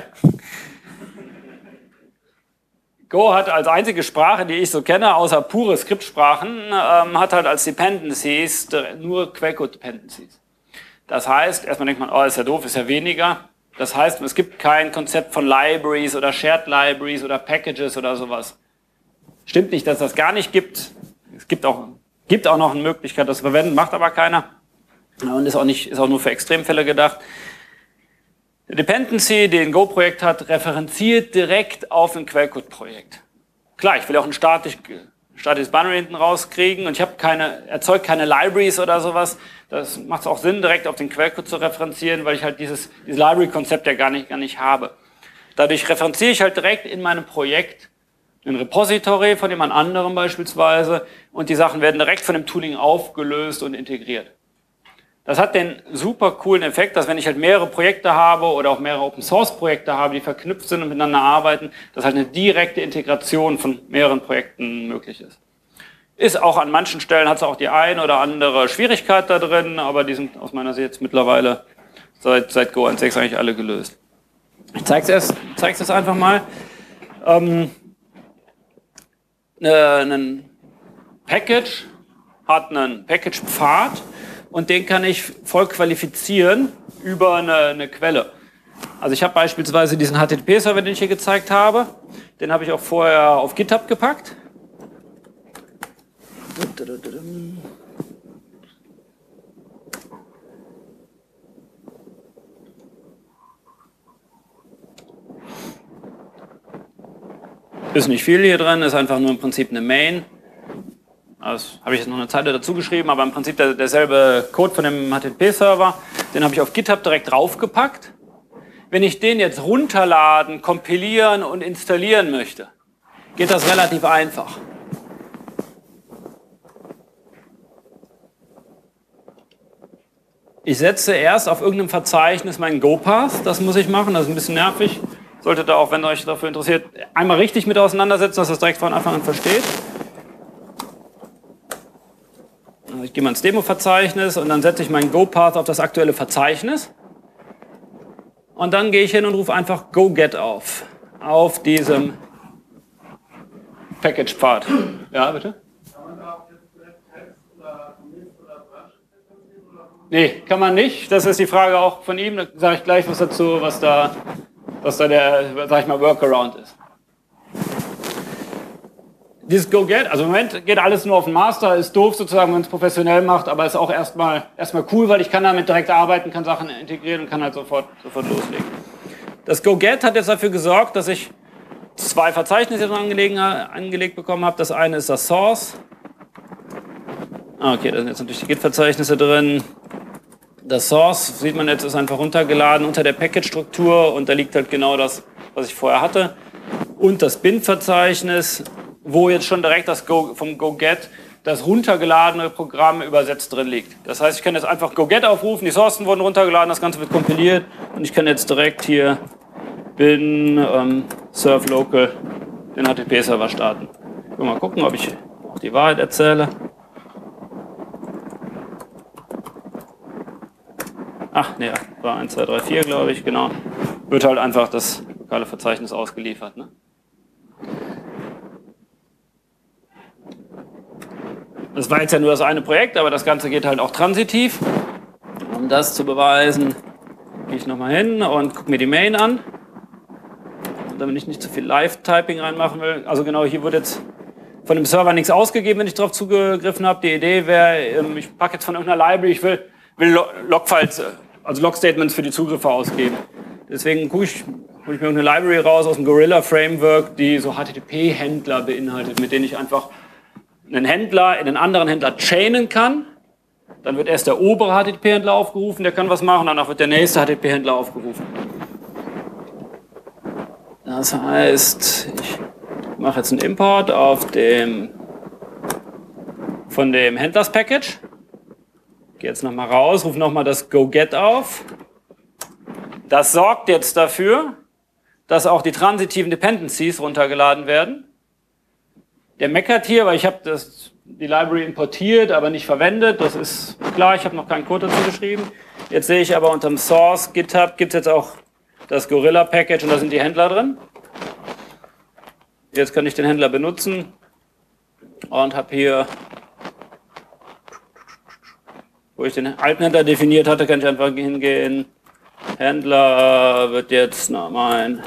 Speaker 1: Go hat als einzige Sprache, die ich so kenne, außer pure Skriptsprachen, ähm, hat halt als Dependencies nur Quellcode-Dependencies. Das heißt, erstmal denkt man, oh, ist ja doof, ist ja weniger. Das heißt, es gibt kein Konzept von Libraries oder Shared Libraries oder Packages oder sowas. Stimmt nicht, dass das gar nicht gibt. Es gibt auch, gibt auch noch eine Möglichkeit, das zu verwenden, macht aber keiner. Und ist auch, nicht, ist auch nur für Extremfälle gedacht. Der Dependency, den ein Go-Projekt hat, referenziert direkt auf ein Quellcode-Projekt. Klar, ich will auch ein statisch, statisches Binary hinten rauskriegen und ich habe keine, erzeugt keine Libraries oder sowas. Das macht auch Sinn, direkt auf den Quellcode zu referenzieren, weil ich halt dieses, dieses Library-Konzept ja gar nicht, gar nicht habe. Dadurch referenziere ich halt direkt in meinem Projekt ein Repository von jemand anderem beispielsweise und die Sachen werden direkt von dem Tooling aufgelöst und integriert. Das hat den super coolen Effekt, dass wenn ich halt mehrere Projekte habe oder auch mehrere Open-Source-Projekte habe, die verknüpft sind und miteinander arbeiten, dass halt eine direkte Integration von mehreren Projekten möglich ist. Ist auch an manchen Stellen, hat es auch die ein oder andere Schwierigkeit da drin, aber die sind aus meiner Sicht jetzt mittlerweile seit, seit Go eins Punkt sechs eigentlich alle gelöst. Ich zeige es erst, zeige es einfach mal. Ähm, ein Package hat einen Package-Pfad und den kann ich voll qualifizieren über eine, eine Quelle. Also ich habe beispielsweise diesen H T T P-Server, den ich hier gezeigt habe, den habe ich auch vorher auf GitHub gepackt. Ist nicht viel hier drin, ist einfach nur im Prinzip eine Main. Das habe ich jetzt noch eine Zeile dazu geschrieben, aber im Prinzip der, derselbe Code von dem H T T P-Server, den habe ich auf GitHub direkt draufgepackt. Wenn ich den jetzt runterladen, kompilieren und installieren möchte, geht das relativ einfach. Ich setze erst auf irgendeinem Verzeichnis meinen Go-Path, das muss ich machen, das ist ein bisschen nervig. Solltet ihr auch, wenn ihr euch dafür interessiert, einmal richtig mit auseinandersetzen, dass ihr das direkt von Anfang an versteht. Also ich gehe mal ins Demo-Verzeichnis und dann setze ich meinen Go-Path auf das aktuelle Verzeichnis. Und dann gehe ich hin und rufe einfach go-get auf, auf diesem Package-Pfad. Ja, bitte? Nee, kann man nicht. Das ist die Frage auch von ihm. Da sage ich gleich was dazu, was da, was da der, sag ich mal, Workaround ist. Dieses Go-Get, also im Moment geht alles nur auf den Master, ist doof sozusagen, wenn man es professionell macht, aber ist auch erstmal erstmal cool, weil ich kann damit direkt arbeiten, kann Sachen integrieren und kann halt sofort, sofort loslegen. Das Go-Get hat jetzt dafür gesorgt, dass ich zwei Verzeichnisse angelegt, angelegt bekommen habe. Das eine ist das Source. Ah, okay, da sind jetzt natürlich die Git-Verzeichnisse drin. Das Source, sieht man jetzt, ist einfach runtergeladen unter der Package-Struktur und da liegt halt genau das, was ich vorher hatte. Und das Bin-Verzeichnis, wo jetzt schon direkt das Go, vom Go-Get das runtergeladene Programm übersetzt drin liegt. Das heißt, ich kann jetzt einfach Go-Get aufrufen, die Sourcen wurden runtergeladen, das Ganze wird kompiliert und ich kann jetzt direkt hier bin ähm, serve local den H T T P-Server starten. Ich will mal gucken, ob ich auch die Wahrheit erzähle. Ach, ne, war eins, zwei, drei, vier, glaube ich, genau. Wird halt einfach das lokale Verzeichnis ausgeliefert. Ne? Das war jetzt ja nur das eine Projekt, aber das Ganze geht halt auch transitiv. Um das zu beweisen, gehe ich nochmal hin und gucke mir die Main an. Und damit ich nicht zu viel Live-Typing reinmachen will. Also genau, hier wurde jetzt von dem Server nichts ausgegeben, wenn ich darauf zugegriffen habe. Die Idee wäre, ich packe jetzt von irgendeiner Library, ich will, will Logfiles, also Log-Statements für die Zugriffe ausgeben. Deswegen gucke ich, hole ich mir eine Library raus aus dem Gorilla Framework, die so H T T P-Händler beinhaltet, mit denen ich einfach einen Händler in einen anderen Händler chainen kann. Dann wird erst der obere H T T P-Händler aufgerufen, der kann was machen, danach wird der nächste H T T P-Händler aufgerufen. Das heißt, ich mache jetzt einen Import auf dem, von dem Händlers-Package. Gehe jetzt nochmal raus, rufe nochmal das Go-Get auf. Das sorgt jetzt dafür, dass auch die transitiven Dependencies runtergeladen werden. Der meckert hier, weil ich habe das, die Library importiert, aber nicht verwendet. Das ist klar, ich habe noch keinen Code dazu geschrieben. Jetzt sehe ich aber unter dem Source GitHub gibt es jetzt auch das Gorilla-Package und da sind die Händler drin. Jetzt kann ich den Händler benutzen und habe hier, wo ich den alten Händler definiert hatte, kann ich einfach hingehen. Händler wird jetzt noch mein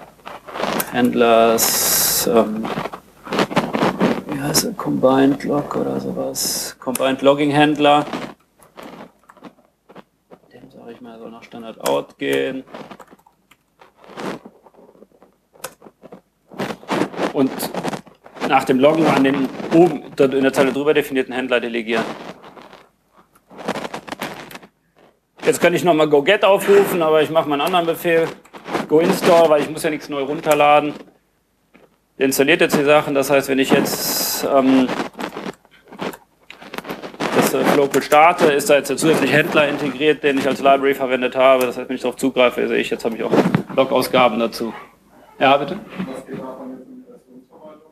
Speaker 1: Händlers ähm, wie heißt er? Combined Log oder sowas. Combined Logging Händler. Dem sage ich mal, soll nach Standard Out gehen. Und nach dem Loggen an den oben in der Zeile drüber definierten Händler delegieren. Jetzt kann ich nochmal go-get aufrufen, aber ich mache mal einen anderen Befehl. Go-install, weil ich muss ja nichts neu runterladen. Der installiert jetzt die Sachen, das heißt, wenn ich jetzt ähm, das äh, Local starte, ist da jetzt der zusätzliche Händler integriert, den ich als Library verwendet habe. Das heißt, wenn ich darauf zugreife, sehe ich, jetzt habe ich auch Log-Ausgaben dazu. Ja, bitte? Was geht davon jetzt in die Versionsverwaltung?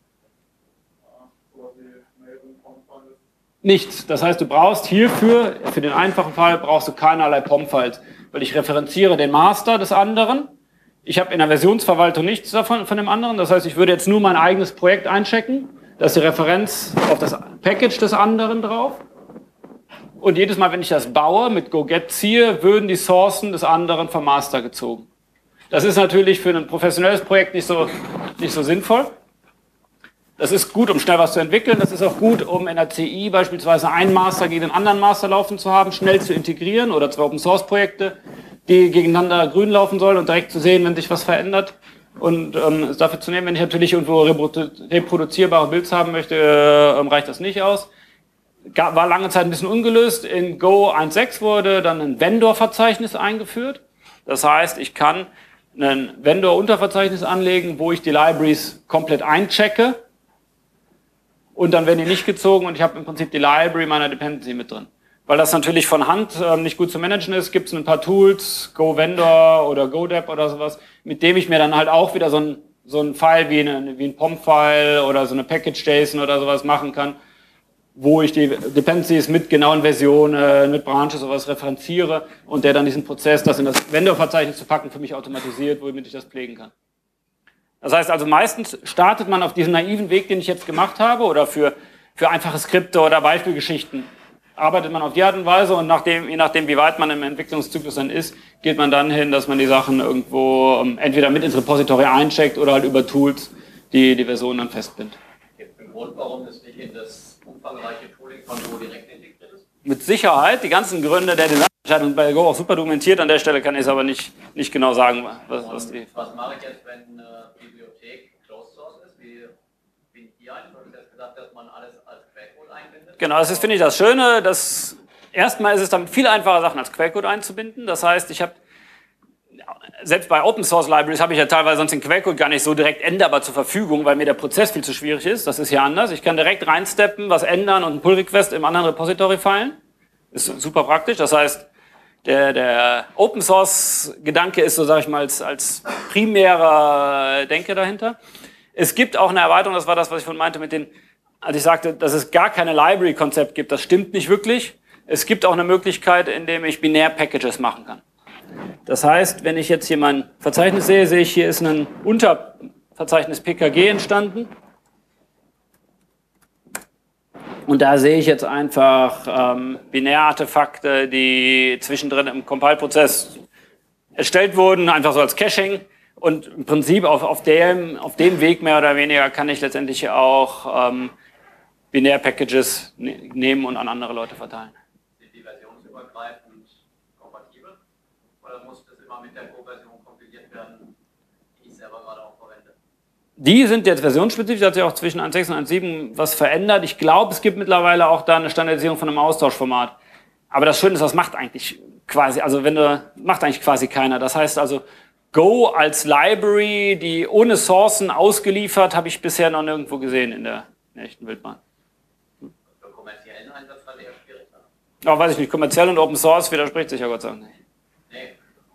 Speaker 1: Nichts. Das heißt, du brauchst hierfür, für den einfachen Fall, brauchst du keinerlei P O M-Files, weil ich referenziere den Master des anderen. Ich habe in der Versionsverwaltung nichts davon von dem anderen. Das heißt, ich würde jetzt nur mein eigenes Projekt einchecken. Da ist die Referenz auf das Package des anderen drauf. Und jedes Mal, wenn ich das baue, mit go-get ziehe, würden die Sourcen des anderen vom Master gezogen. Das ist natürlich für ein professionelles Projekt nicht so, nicht so sinnvoll. Das ist gut, um schnell was zu entwickeln. Das ist auch gut, um in der C I beispielsweise einen Master gegen den anderen Master laufen zu haben, schnell zu integrieren oder zwei Open-Source-Projekte, die gegeneinander grün laufen sollen und direkt zu sehen, wenn sich was verändert. und ähm, es dafür zu nehmen. Wenn ich natürlich irgendwo reproduzierbare Builds haben möchte, äh, reicht das nicht aus. Gab, war lange Zeit ein bisschen ungelöst. In Go eins Punkt sechs wurde dann ein Vendor-Verzeichnis eingeführt. Das heißt, ich kann ein Vendor-Unterverzeichnis anlegen, wo ich die Libraries komplett einchecke und dann werden die nicht gezogen und ich habe im Prinzip die Library meiner Dependency mit drin. Weil das natürlich von Hand ähm, nicht gut zu managen ist, gibt es ein paar Tools, GoVendor oder GoDep oder sowas, mit dem ich mir dann halt auch wieder so ein, so ein File wie, eine, wie ein P O M-File oder so eine Package-JSON oder sowas machen kann, wo ich die Dependencies mit genauen Versionen, mit Branches sowas referenziere und der dann diesen Prozess, das in das Vendor-Verzeichnis zu packen, für mich automatisiert, womit ich das pflegen kann. Das heißt also, meistens startet man auf diesem naiven Weg, den ich jetzt gemacht habe, oder für, für einfache Skripte oder Beispielgeschichten, arbeitet man auf die Art und Weise und nachdem, je nachdem, wie weit man im Entwicklungszyklus dann ist, geht man dann hin, dass man die Sachen irgendwo um, entweder mit ins Repository eincheckt oder halt über Tools die, die Versionen dann festbindet.
Speaker 2: Gibt es einen Grund, warum das nicht in das umfangreiche Tooling von Go direkt integriert ist?
Speaker 1: Mit Sicherheit, die ganzen Gründe der Designentscheidung bei Go auch super dokumentiert, an der Stelle kann ich es aber nicht, nicht genau sagen, was, was die...
Speaker 2: Was mache ich jetzt, wenn eine Bibliothek Closed Source ist, wie bin ich ein? Du hast jetzt gesagt, dass man alles als Quellcode einbindet.
Speaker 1: Genau, das ist, finde ich, das Schöne, dass erstmal ist es damit viel einfacher, Sachen als Quellcode einzubinden. Das heißt, ich habe, selbst bei Open Source Libraries habe ich ja teilweise sonst den Quellcode gar nicht so direkt änderbar zur Verfügung, weil mir der Prozess viel zu schwierig ist. Das ist ja anders. Ich kann direkt reinsteppen, was ändern und einen Pull-Request im anderen Repository feilen. Ist super praktisch. Das heißt, der, der Open Source Gedanke ist so, sage ich mal, als, als primärer Denke dahinter. Es gibt auch eine Erweiterung, das war das, was ich vorhin meinte mit den, als ich sagte, dass es gar keine Library-Konzept gibt. Das stimmt nicht wirklich. Es gibt auch eine Möglichkeit, indem ich Binär-Packages machen kann. Das heißt, wenn ich jetzt hier mein Verzeichnis sehe, sehe ich, hier ist ein Unterverzeichnis P K G entstanden. Und da sehe ich jetzt einfach ähm, Binärartefakte, die zwischendrin im Compile-Prozess erstellt wurden, einfach so als Caching. Und im Prinzip auf, auf, dem, auf dem Weg mehr oder weniger kann ich letztendlich auch ähm, Binär-Packages ne- nehmen und an andere Leute verteilen.
Speaker 2: Sind die versionsübergreifend kompatibel? Oder muss das immer mit der Go-Version kompiliert werden, die ich selber gerade auch verwende?
Speaker 1: Die sind jetzt versionsspezifisch, da hat sich auch zwischen eins Punkt sechs und eins Punkt sieben was verändert. Ich glaube, es gibt mittlerweile auch da eine Standardisierung von einem Austauschformat. Aber das Schöne ist, das macht eigentlich quasi, also wenn du, macht eigentlich quasi keiner. Das heißt also, Go als Library, die ohne Sourcen ausgeliefert, habe ich bisher noch nirgendwo gesehen in der, in der echten Wildbahn.
Speaker 2: Für kommerziellen Einsatz dann eher schwierig.
Speaker 1: Ja, weiß ich nicht, kommerziell und Open Source widerspricht sich ja Gott sei Dank nicht.
Speaker 2: Nee.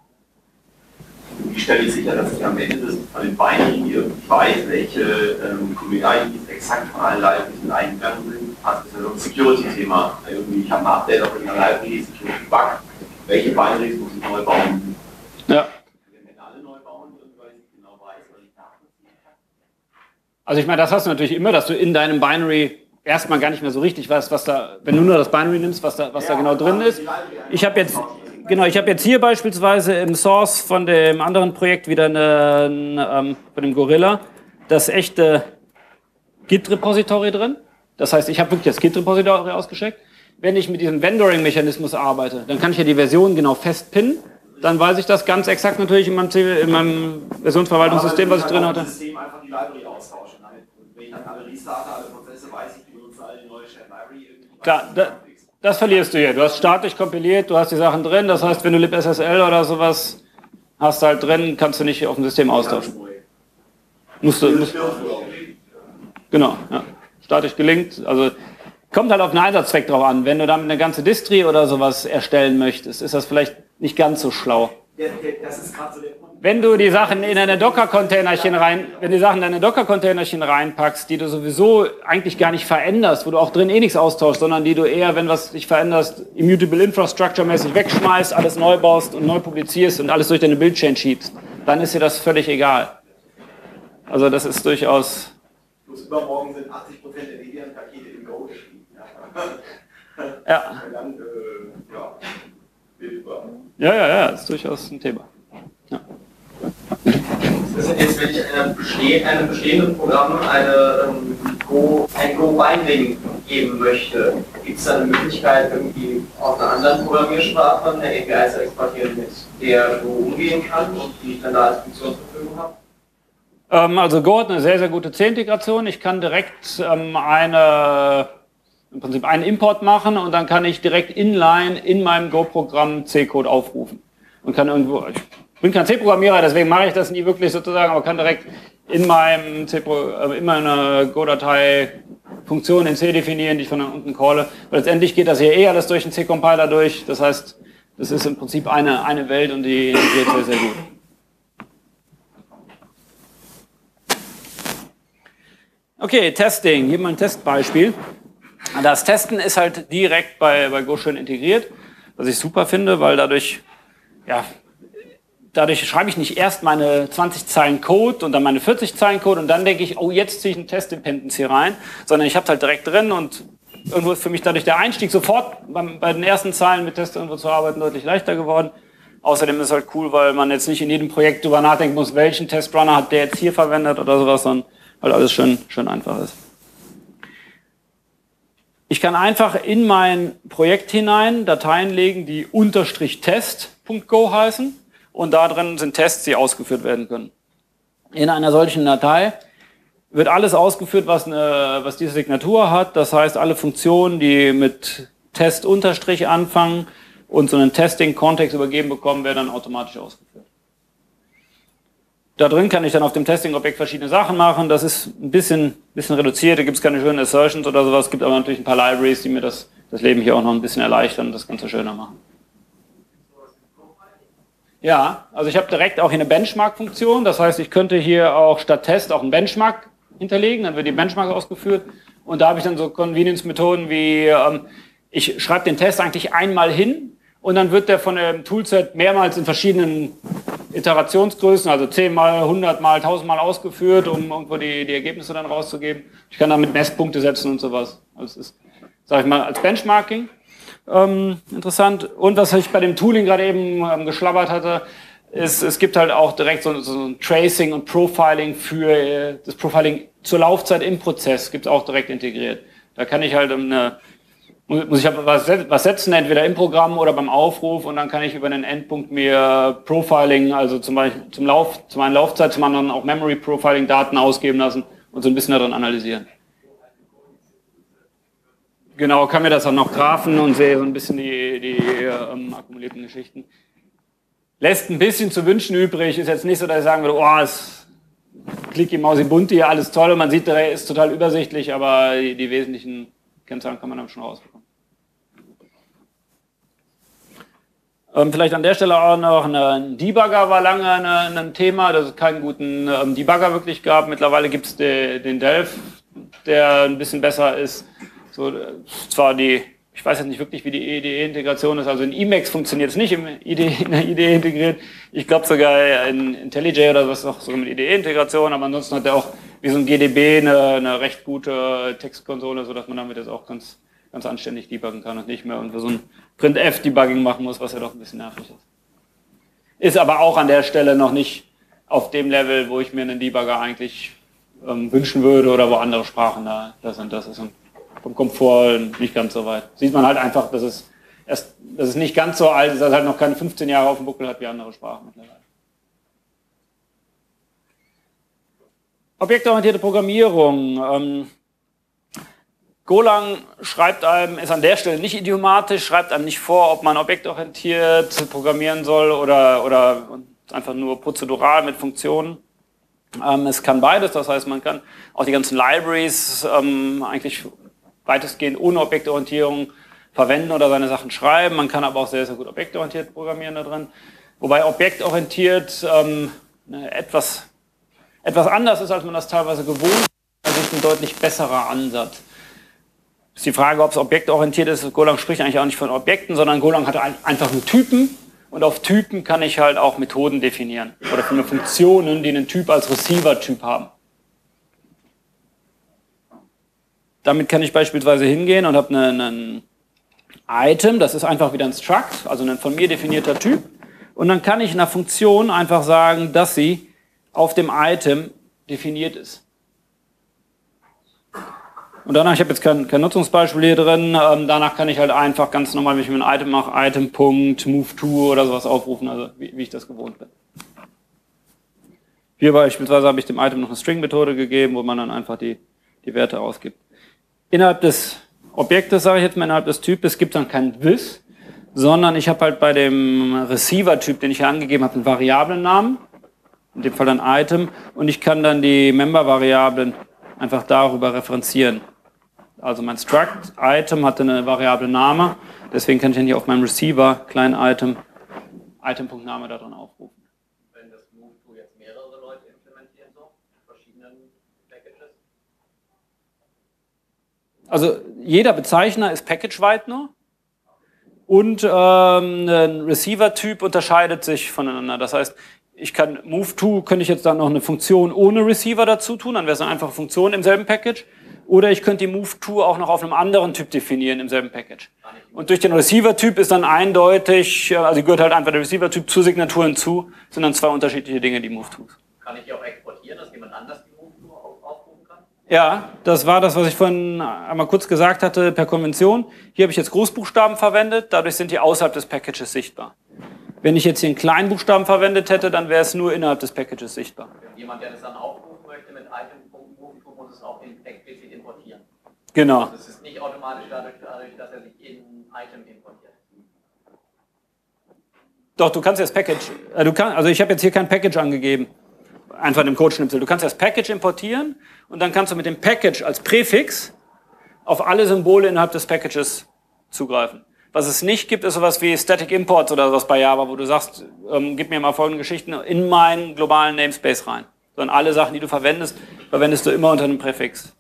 Speaker 3: Wie stelle ich sicher, dass ich am Ende des, von den Binary irgendwie weiß, welche ähm, Community exakt von allen Libraries mit eingegangen sind? Also das ist ja so ein Security-Thema. Irgendwie, ich habe ein Update auf einer Library, Security Bug. Welche Binaries muss ich neu bauen?
Speaker 1: Ja.
Speaker 3: Wenn alle neu bauen, weil ich genau weiß, weil ich nachvollziehen kann.
Speaker 1: Also ich meine, das hast du natürlich immer, dass du in deinem Binary erstmal gar nicht mehr so richtig weißt, was da, wenn du nur das Binary nimmst, was da, was da genau drin ist. Ich habe jetzt, genau, ich habe jetzt hier beispielsweise im Source von dem anderen Projekt wieder eine, eine ähm, von dem Gorilla, das echte Git-Repository drin. Das heißt, ich habe wirklich das Git-Repository ausgeschickt. Wenn ich mit diesem Vendoring-Mechanismus arbeite, dann kann ich ja die Version genau festpinnen. Dann weiß ich das ganz exakt natürlich in meinem, in meinem Versionsverwaltungssystem, was ich drin hatte.
Speaker 3: System einfach die Library austauschen. Wenn ich dann alle restarte, alle Prozesse, weiß ich, die benutzen alle die neue Shared Library.
Speaker 1: Klar, da, das verlierst du hier. Du hast statisch kompiliert, du hast die Sachen drin. Das heißt, wenn du libSSL oder sowas hast halt drin, kannst du nicht auf dem System austauschen. Musst du, musst, genau, ja. Statisch gelingt. Also kommt halt auf den Einsatzzweck drauf an. Wenn du damit eine ganze Distri oder sowas erstellen möchtest, ist das vielleicht nicht ganz so schlau.
Speaker 3: Das ist gerade so der Punkt.
Speaker 1: Wenn du die Sachen in eine Docker-Containerchen rein, wenn die Sachen in deine Docker-Containerchen reinpackst, die du sowieso eigentlich gar nicht veränderst, wo du auch drin eh nichts austauschst, sondern die du eher, wenn was dich veränderst, immutable infrastructure-mäßig wegschmeißt, alles neu baust und neu publizierst und alles durch deine Build-Chain schiebst, dann ist dir das völlig egal. Also das ist durchaus...
Speaker 3: Bloß übermorgen sind achtzig Prozent der Debian-Pakete in Go geschrieben. Ja.
Speaker 1: Ja.
Speaker 3: Und dann, äh, ja, bildbar.
Speaker 1: Ja, ja, ja, ist durchaus ein Thema. Ja.
Speaker 2: Das ist jetzt, wenn ich einem, besteh einem bestehenden Programm eine, ähm, Go, ein Go-Binding geben möchte, gibt es da eine Möglichkeit, irgendwie auf einer anderen Programmiersprache eine A P I zu exportieren, mit der Go umgehen kann und die ich dann da als Funktion zur Verfügung habe?
Speaker 1: Ähm, also Go hat eine sehr, sehr gute C-Integration. Ich kann direkt ähm, eine, im Prinzip einen Import machen und dann kann ich direkt inline in meinem Go-Programm C-Code aufrufen. Und kann irgendwo, ich bin kein C-Programmierer, deswegen mache ich das nie wirklich sozusagen, aber kann direkt in meinem C äh, in meiner Go-Datei Funktionen in C definieren, die ich von da unten calle. Weil letztendlich geht das hier eh alles durch den C-Compiler durch. Das heißt, das ist im Prinzip eine, eine Welt und die integriert sehr, sehr gut. Okay, Testing. Hier mal ein Testbeispiel. Das Testen ist halt direkt bei, bei Go schön integriert, was ich super finde, weil dadurch, ja, dadurch schreibe ich nicht erst meine zwanzig Zeilen Code und dann meine vierzig Zeilen Code und dann denke ich, oh, jetzt ziehe ich ein Test-Dependency rein, sondern ich habe es halt direkt drin und irgendwo ist für mich dadurch der Einstieg sofort beim, bei den ersten Zeilen mit Test irgendwo zu arbeiten deutlich leichter geworden. Außerdem ist es halt cool, weil man jetzt nicht in jedem Projekt drüber nachdenken muss, welchen Testrunner hat der jetzt hier verwendet oder sowas, sondern halt alles schön, schön einfach ist. Ich kann einfach in mein Projekt hinein Dateien legen, die unterstrich test.go heißen und da drin sind Tests, die ausgeführt werden können. In einer solchen Datei wird alles ausgeführt, was, eine, was diese Signatur hat. Das heißt, alle Funktionen, die mit Test unterstrich anfangen und so einen Testing-Kontext übergeben bekommen, werden dann automatisch ausgeführt. Da drin kann ich dann auf dem Testing-Objekt verschiedene Sachen machen. Das ist ein bisschen, bisschen reduziert, da gibt es keine schönen Assertions oder sowas. Es gibt aber natürlich ein paar Libraries, die mir das, das Leben hier auch noch ein bisschen erleichtern und das Ganze schöner machen. Ja, also ich habe direkt auch hier eine Benchmark-Funktion. Das heißt, ich könnte hier auch statt Test auch einen Benchmark hinterlegen, dann wird die Benchmark ausgeführt. Und da habe ich dann so Convenience-Methoden wie, ähm, ich schreibe den Test eigentlich einmal hin und dann wird der von dem Toolset mehrmals in verschiedenen Iterationsgrößen, also zehnmal, hundertmal, tausendmal ausgeführt, um irgendwo die, die Ergebnisse dann rauszugeben. Ich kann damit Messpunkte setzen und sowas. Also das ist, sage ich mal, als Benchmarking ähm, interessant. Und was ich bei dem Tooling gerade eben ähm, geschlabbert hatte, ist, es gibt halt auch direkt so, so ein Tracing und Profiling für äh, das Profiling zur Laufzeit im Prozess, gibt es auch direkt integriert. Da kann ich halt eine muss ich was, was setzen, entweder im Programm oder beim Aufruf und dann kann ich über einen Endpunkt mir Profiling, also zum Beispiel zum Lauf, zum einen Laufzeit, zum anderen auch Memory Profiling Daten ausgeben lassen und so ein bisschen darin analysieren. Genau, kann mir das auch noch graphen und sehe so ein bisschen die, die ähm, akkumulierten Geschichten. Lässt ein bisschen zu wünschen übrig, ist jetzt nicht so, dass ich sagen würde, oh, es klicki mausi bunti, alles toll und man sieht, der ist total übersichtlich, aber die, die wesentlichen Kennzahlen kann man dann schon rausbekommen. Ähm, vielleicht an der Stelle auch noch, ein Debugger war lange eine, ein Thema, dass es keinen guten ähm, Debugger wirklich gab. Mittlerweile gibt es den, den Delph, der ein bisschen besser ist. So, zwar die, ich weiß jetzt nicht wirklich, wie die I D E-Integration ist, also in Emacs funktioniert es nicht im I D E, in der I D E integriert. Ich glaube sogar in IntelliJ oder was auch sogar mit I D E-Integration, aber ansonsten hat er auch wie so ein G D B eine, eine recht gute Textkonsole, sodass man damit jetzt auch ganz, ganz anständig debuggen kann und nicht mehr irgendwo so ein Printf-Debugging machen muss, was ja doch ein bisschen nervig ist. Ist aber auch an der Stelle noch nicht auf dem Level, wo ich mir einen Debugger eigentlich ähm, wünschen würde oder wo andere Sprachen da, da sind. Das ist vom Komfort nicht ganz so weit. Sieht man halt einfach, dass es, erst, dass es nicht ganz so alt ist, dass es halt noch keine fünfzehn Jahre auf dem Buckel hat wie andere Sprachen mittlerweile. Objektorientierte Programmierung. Ähm, Golang schreibt einem, ist an der Stelle nicht idiomatisch, schreibt einem nicht vor, ob man objektorientiert programmieren soll oder, oder einfach nur prozedural mit Funktionen. Ähm, es kann beides, das heißt, man kann auch die ganzen Libraries ähm, eigentlich weitestgehend ohne Objektorientierung verwenden oder seine Sachen schreiben. Man kann aber auch sehr, sehr gut objektorientiert programmieren da drin. Wobei objektorientiert ähm, etwas, etwas anders ist, als man das teilweise gewohnt ist. Das ist ein deutlich besserer Ansatz. Ist die Frage, ob es objektorientiert ist. Golang spricht eigentlich auch nicht von Objekten, sondern Golang hat einfach nur Typen. Und auf Typen kann ich halt auch Methoden definieren. Oder für Funktionen, die einen Typ als Receiver-Typ haben. Damit kann ich beispielsweise hingehen und habe ein Item, das ist einfach wieder ein Struct, also ein von mir definierter Typ. Und dann kann ich einer Funktion einfach sagen, dass sie auf dem Item definiert ist. Und danach, ich habe jetzt kein, kein Nutzungsbeispiel hier drin, ähm, danach kann ich halt einfach ganz normal, wenn ich mir ein Item mache, Item.moveTo oder sowas aufrufen, also wie, wie ich das gewohnt bin. Hier beispielsweise habe ich dem Item noch eine String-Methode gegeben, wo man dann einfach die, die Werte ausgibt. Innerhalb des Objektes, sage ich jetzt mal, innerhalb des Types gibt es dann kein this, sondern ich habe halt bei dem Receiver-Typ, den ich hier angegeben habe, einen Variablennamen, in dem Fall ein Item, und ich kann dann die Member-Variablen einfach darüber referenzieren. Also mein Struct-Item hatte eine Variable Name, deswegen kann ich dann hier auf meinem Receiver, kleinen Item, Item.Name da drin aufrufen.
Speaker 2: Wenn das Move-To jetzt mehrere Leute implementieren, so, mit verschiedenen Packages?
Speaker 1: Also jeder Bezeichner ist packageweit nur und ähm, ein Receiver-Typ unterscheidet sich voneinander. Das heißt, ich kann Move-To, könnte ich jetzt dann noch eine Funktion ohne Receiver dazu tun, dann wäre es eine einfache Funktion im selben Package. Oder ich könnte die Move-To auch noch auf einem anderen Typ definieren im selben Package. Und durch den Receiver-Typ ist dann eindeutig, also gehört halt einfach der Receiver-Typ zur Signatur hinzu, sind dann zwei unterschiedliche Dinge, die Move-Tos.
Speaker 2: Kann ich die auch exportieren, dass jemand anders die Move-To aufrufen kann?
Speaker 1: Ja, das war das, was ich vorhin einmal kurz gesagt hatte, per Konvention. Hier habe ich jetzt Großbuchstaben verwendet, dadurch sind die außerhalb des Packages sichtbar. Wenn ich jetzt hier einen kleinen Buchstaben verwendet hätte, dann wäre es nur innerhalb des Packages sichtbar.
Speaker 2: Wenn jemand, der das dann aufrufen möchte mit Item.Move-To, muss es auch explizit importieren.
Speaker 1: Genau.
Speaker 2: Also es ist nicht automatisch dadurch, dadurch, dass er sich in Item importiert.
Speaker 1: Doch, du kannst das Package, äh, du kannst, also ich habe jetzt hier kein Package angegeben, einfach in dem Code-Schnipsel. Du kannst das Package importieren und dann kannst du mit dem Package als Präfix auf alle Symbole innerhalb des Packages zugreifen. Was es nicht gibt, ist sowas wie Static Imports oder sowas bei Java, wo du sagst, ähm, gib mir mal folgende Geschichten in meinen globalen Namespace rein. Sondern alle Sachen, die du verwendest, verwendest du immer unter einem Präfix.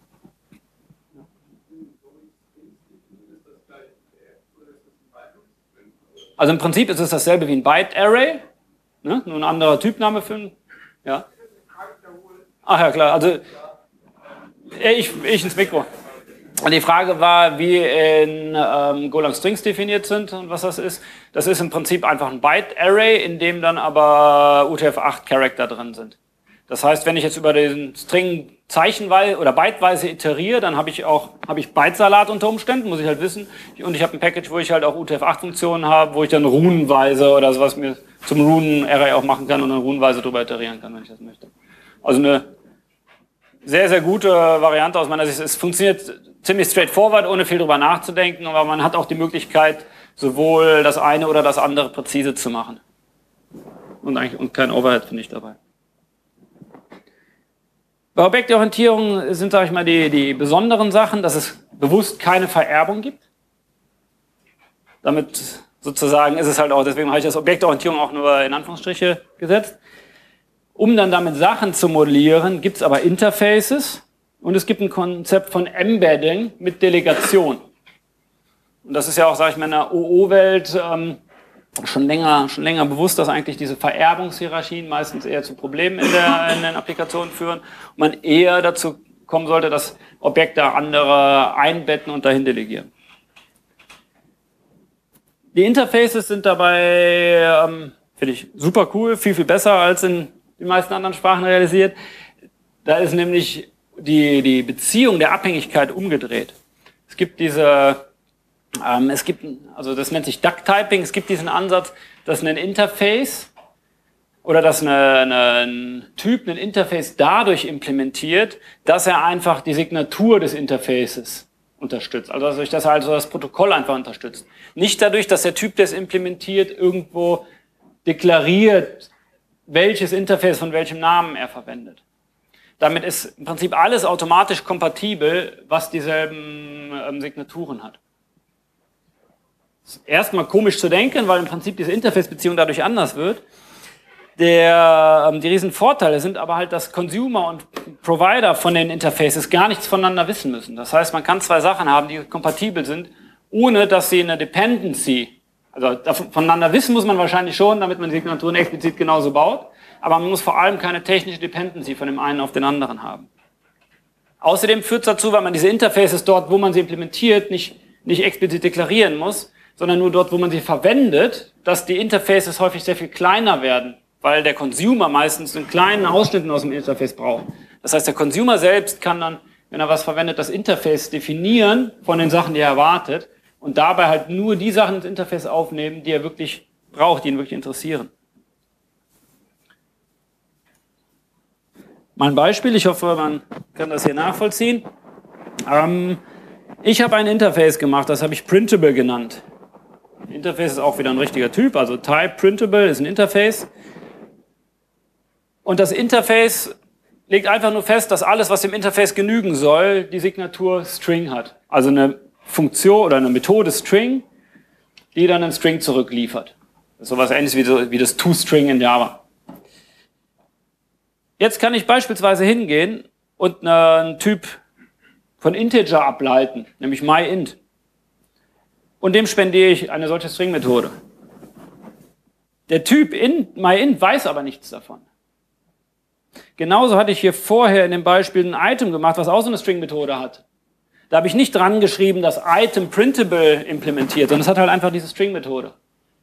Speaker 1: Also im Prinzip ist es dasselbe wie ein Byte-Array, ne? Nur ein anderer Typname für ein, ja. Ach ja, klar, also ich, ich ins Mikro. Und die Frage war, wie in ähm, Golang Strings definiert sind und was das ist. Das ist im Prinzip einfach ein Byte-Array, in dem dann aber U T F acht Charakter drin sind. Das heißt, wenn ich jetzt über den String zeichenweise oder byteweise iteriere, dann habe ich auch habe ich Bytesalat unter Umständen, muss ich halt wissen. Und ich habe ein Package, wo ich halt auch U T F acht Funktionen habe, wo ich dann runenweise oder sowas mir zum Runen-Array auch machen kann und dann runenweise drüber iterieren kann, wenn ich das möchte. Also eine sehr, sehr gute Variante aus meiner Sicht. Es funktioniert ziemlich straightforward, ohne viel drüber nachzudenken, aber man hat auch die Möglichkeit, sowohl das eine oder das andere präzise zu machen. Und eigentlich und kein Overhead finde ich dabei. Bei Objektorientierung sind, sage ich mal, die, die besonderen Sachen, dass es bewusst keine Vererbung gibt. Damit sozusagen ist es halt auch, deswegen habe ich das Objektorientierung auch nur in Anführungsstriche gesetzt. Um dann damit Sachen zu modellieren, gibt es aber Interfaces und es gibt ein Konzept von Embedding mit Delegation. Und das ist ja auch, sage ich mal, in der O O-Welt ähm, schon länger, schon länger bewusst, dass eigentlich diese Vererbungshierarchien meistens eher zu Problemen in, der, in den Applikationen führen und man eher dazu kommen sollte, dass Objekte andere einbetten und dahin delegieren. Die Interfaces sind dabei, ähm, finde ich, super cool, viel, viel besser als in den meisten anderen Sprachen realisiert. Da ist nämlich die, die Beziehung der Abhängigkeit umgedreht. Es gibt diese, ähm, es gibt, also das nennt sich Duck-Typing, es gibt diesen Ansatz, dass ein Interface oder dass eine, eine, ein Typ ein Interface dadurch implementiert, dass er einfach die Signatur des Interfaces unterstützt. Also dadurch, dass er also das Protokoll einfach unterstützt. Nicht dadurch, dass der Typ, der es implementiert, irgendwo deklariert, welches Interface von welchem Namen er verwendet. Damit ist im Prinzip alles automatisch kompatibel, was dieselben ähm, Signaturen hat. Das ist erstmal komisch zu denken, weil im Prinzip diese Interface-Beziehung dadurch anders wird. Der, ähm, die riesen Vorteile sind aber halt, dass Consumer und Provider von den Interfaces gar nichts voneinander wissen müssen. Das heißt, man kann zwei Sachen haben, die kompatibel sind, ohne dass sie eine Dependency, also voneinander wissen muss man wahrscheinlich schon, damit man die Signaturen explizit genauso baut, aber man muss vor allem keine technische Dependency von dem einen auf den anderen haben. Außerdem führt es dazu, weil man diese Interfaces dort, wo man sie implementiert, nicht, nicht explizit deklarieren muss, sondern nur dort, wo man sie verwendet, dass die Interfaces häufig sehr viel kleiner werden, weil der Consumer meistens einen kleinen Ausschnitt aus dem Interface braucht. Das heißt, der Consumer selbst kann dann, wenn er was verwendet, das Interface definieren von den Sachen, die er erwartet und dabei halt nur die Sachen ins Interface aufnehmen, die er wirklich braucht, die ihn wirklich interessieren. Mal ein Beispiel, ich hoffe, man kann das hier nachvollziehen. Ähm, ich habe ein Interface gemacht, das habe ich Printable genannt. Interface ist auch wieder ein richtiger Typ, also Type Printable ist ein Interface. Und das Interface legt einfach nur fest, dass alles, was dem Interface genügen soll, die Signatur String hat. Also eine Funktion oder eine Methode String, die dann einen String zurückliefert. Das ist sowas ähnliches wie, wie das ToString in Java. Jetzt kann ich beispielsweise hingehen und einen Typ von Integer ableiten, nämlich myInt. Und dem spendiere ich eine solche String-Methode. Der Typ in myInt weiß aber nichts davon. Genauso hatte ich hier vorher in dem Beispiel ein Item gemacht, was auch so eine String-Methode hat. Da habe ich nicht dran geschrieben, dass Item Printable implementiert, sondern es hat halt einfach diese String-Methode.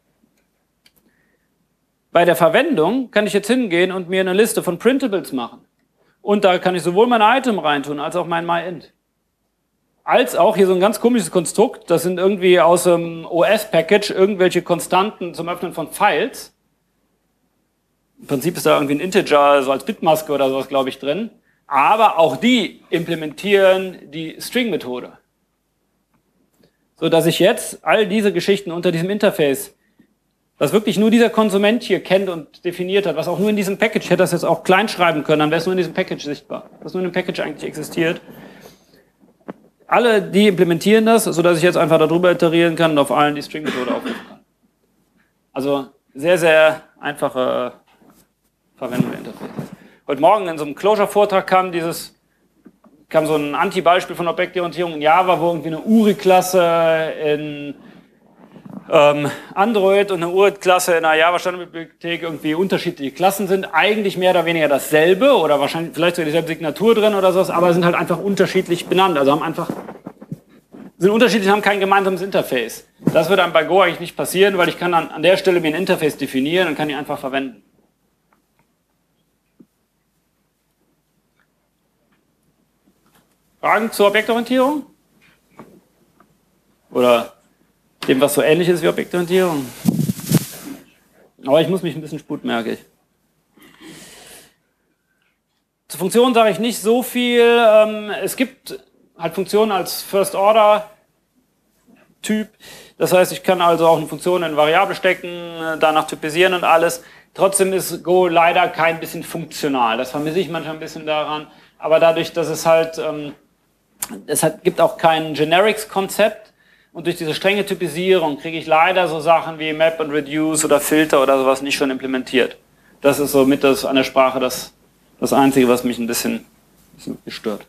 Speaker 1: Bei der Verwendung kann ich jetzt hingehen und mir eine Liste von Printables machen. Und da kann ich sowohl mein Item reintun, als auch mein myInt. Als auch hier so ein ganz komisches Konstrukt, das sind irgendwie aus dem O S-Package irgendwelche Konstanten zum Öffnen von Files. Im Prinzip ist da irgendwie ein Integer, so als Bitmaske oder sowas, glaube ich, drin. Aber auch die implementieren die String-Methode. So dass ich jetzt all diese Geschichten unter diesem Interface, was wirklich nur dieser Konsument hier kennt und definiert hat, was auch nur in diesem Package, ich hätte das jetzt auch klein schreiben können, dann wäre es nur in diesem Package sichtbar, was nur in dem Package eigentlich existiert. Alle, die implementieren das, sodass ich jetzt einfach darüber iterieren kann und auf allen die String-Methode aufrufen kann. Also sehr, sehr einfache Verwendung der Interface. Heute Morgen in so einem Clojure-Vortrag kam dieses, kam so ein Anti-Beispiel von Objektorientierung in Java, wo irgendwie eine U R I-Klasse in ähm, Android und eine U R I-Klasse in einer Java-Standardbibliothek irgendwie unterschiedliche Klassen sind. Eigentlich mehr oder weniger dasselbe oder wahrscheinlich vielleicht sogar dieselbe Signatur drin oder sowas, aber sind halt einfach unterschiedlich benannt. Also haben einfach, sind unterschiedlich, haben kein gemeinsames Interface. Das wird einem bei Go eigentlich nicht passieren, weil ich kann dann an der Stelle mir ein Interface definieren und kann die einfach verwenden. Fragen zur Objektorientierung? Oder dem, was so ähnlich ist wie Objektorientierung? Aber ich muss mich ein bisschen sputen, merke ich. Zur Funktion sage ich nicht so viel. Es gibt halt Funktionen als First-Order-Typ. Das heißt, ich kann also auch eine Funktion in eine Variable stecken, danach typisieren und alles. Trotzdem ist Go leider kein bisschen funktional. Das vermisse ich manchmal ein bisschen daran. Aber dadurch, dass es halt... Es hat, gibt auch kein Generics-Konzept und durch diese strenge Typisierung kriege ich leider so Sachen wie Map und Reduce oder Filter oder sowas nicht schon implementiert. Das ist so mit das an der Sprache das, das Einzige, was mich ein bisschen, ein bisschen gestört.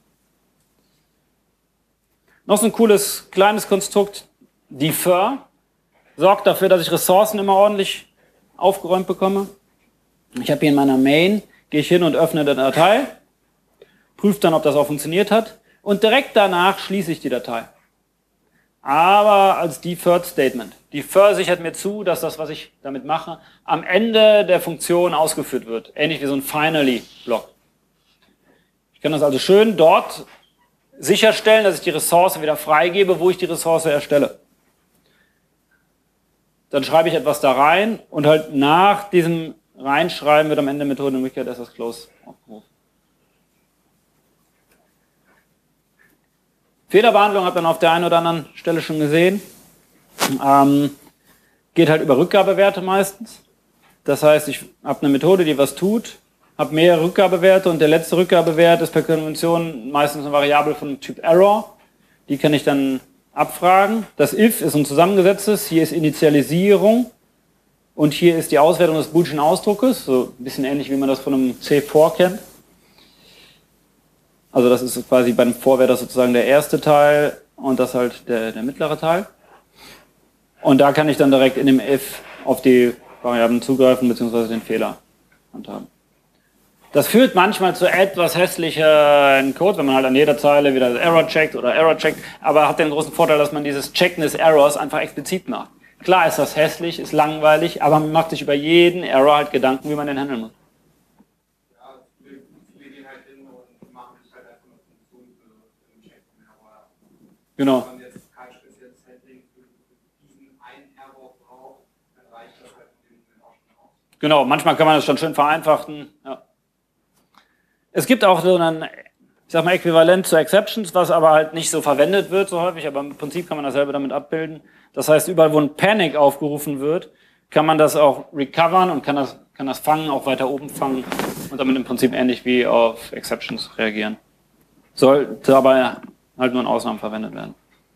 Speaker 1: Noch so ein cooles kleines Konstrukt, Defer, sorgt dafür, dass ich Ressourcen immer ordentlich aufgeräumt bekomme. Ich habe hier in meiner Main, gehe ich hin und öffne eine Datei, prüfe dann, ob das auch funktioniert hat. Und direkt danach schließe ich die Datei. Aber als Deferred Statement. Defer sichert mir zu, dass das, was ich damit mache, am Ende der Funktion ausgeführt wird. Ähnlich wie so ein Finally-Block. Ich kann das also schön dort sicherstellen, dass ich die Ressource wieder freigebe, wo ich die Ressource erstelle. Dann schreibe ich etwas da rein und halt nach diesem Reinschreiben wird am Ende der Methode in Möglichkeit erst das Close aufgerufen. Fehlerbehandlung hat man auf der einen oder anderen Stelle schon gesehen. Ähm, geht halt über Rückgabewerte meistens. Das heißt, ich habe eine Methode, die was tut, habe mehrere Rückgabewerte und der letzte Rückgabewert ist per Konvention meistens eine Variable von dem Typ Error. Die kann ich dann abfragen. Das if ist ein zusammengesetztes, hier ist Initialisierung und hier ist die Auswertung des boolschen Ausdruckes, so ein bisschen ähnlich wie man das von einem C for kennt. Also das ist quasi beim For wäre das sozusagen der erste Teil und das halt der, der mittlere Teil. Und da kann ich dann direkt in dem if auf die Variablen zugreifen bzw. den Fehler handhaben. Das führt manchmal zu etwas hässlichen Code, wenn man halt an jeder Zeile wieder Error checkt oder Error checkt, aber hat den großen Vorteil, dass man dieses Checken des Errors einfach explizit macht. Klar ist das hässlich, ist langweilig, aber man macht sich über jeden Error halt Gedanken, wie man den handeln muss. Genau. Wenn man jetzt kein spezielles Handling für diesen einen Error braucht, dann reicht das halt in dem Moment auch schon aus. Genau, manchmal kann man das dann schön vereinfachen. Ja. Es gibt auch so ein, ich sag mal, Äquivalent zu Exceptions, was aber halt nicht so verwendet wird so häufig, aber im Prinzip kann man dasselbe damit abbilden. Das heißt, überall, wo ein Panic aufgerufen wird, kann man das auch recovern und kann das, kann das fangen, auch weiter oben fangen und damit im Prinzip ähnlich wie auf Exceptions reagieren. Sollte aber halt nur in Ausnahmen verwendet werden.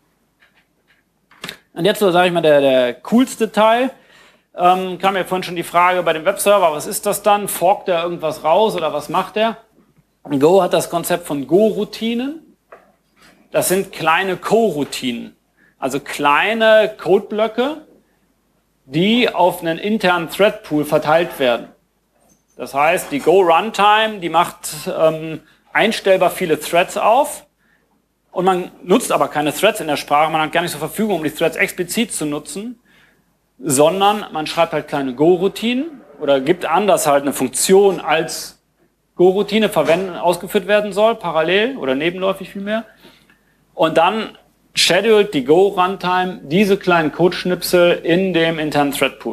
Speaker 1: Und jetzt so, sage ich mal, der, der coolste Teil. Ähm, kam ja vorhin schon die Frage bei dem Webserver, was ist das dann? Forkt er irgendwas raus oder was macht er? Go hat das Konzept von Go-Routinen. Das sind kleine Co-Routinen, also kleine Codeblöcke, die auf einen internen Thread-Pool verteilt werden. Das heißt, die Go-Runtime, die macht ähm, einstellbar viele Threads auf und man nutzt aber keine Threads in der Sprache, man hat gar nicht zur Verfügung, um die Threads explizit zu nutzen, sondern man schreibt halt kleine Go-Routinen oder gibt an, dass halt eine Funktion als Go-Routine verwenden, ausgeführt werden soll, parallel oder nebenläufig vielmehr. Und dann schedult die Go-Runtime diese kleinen Codeschnipsel in dem internen Thread-Pool.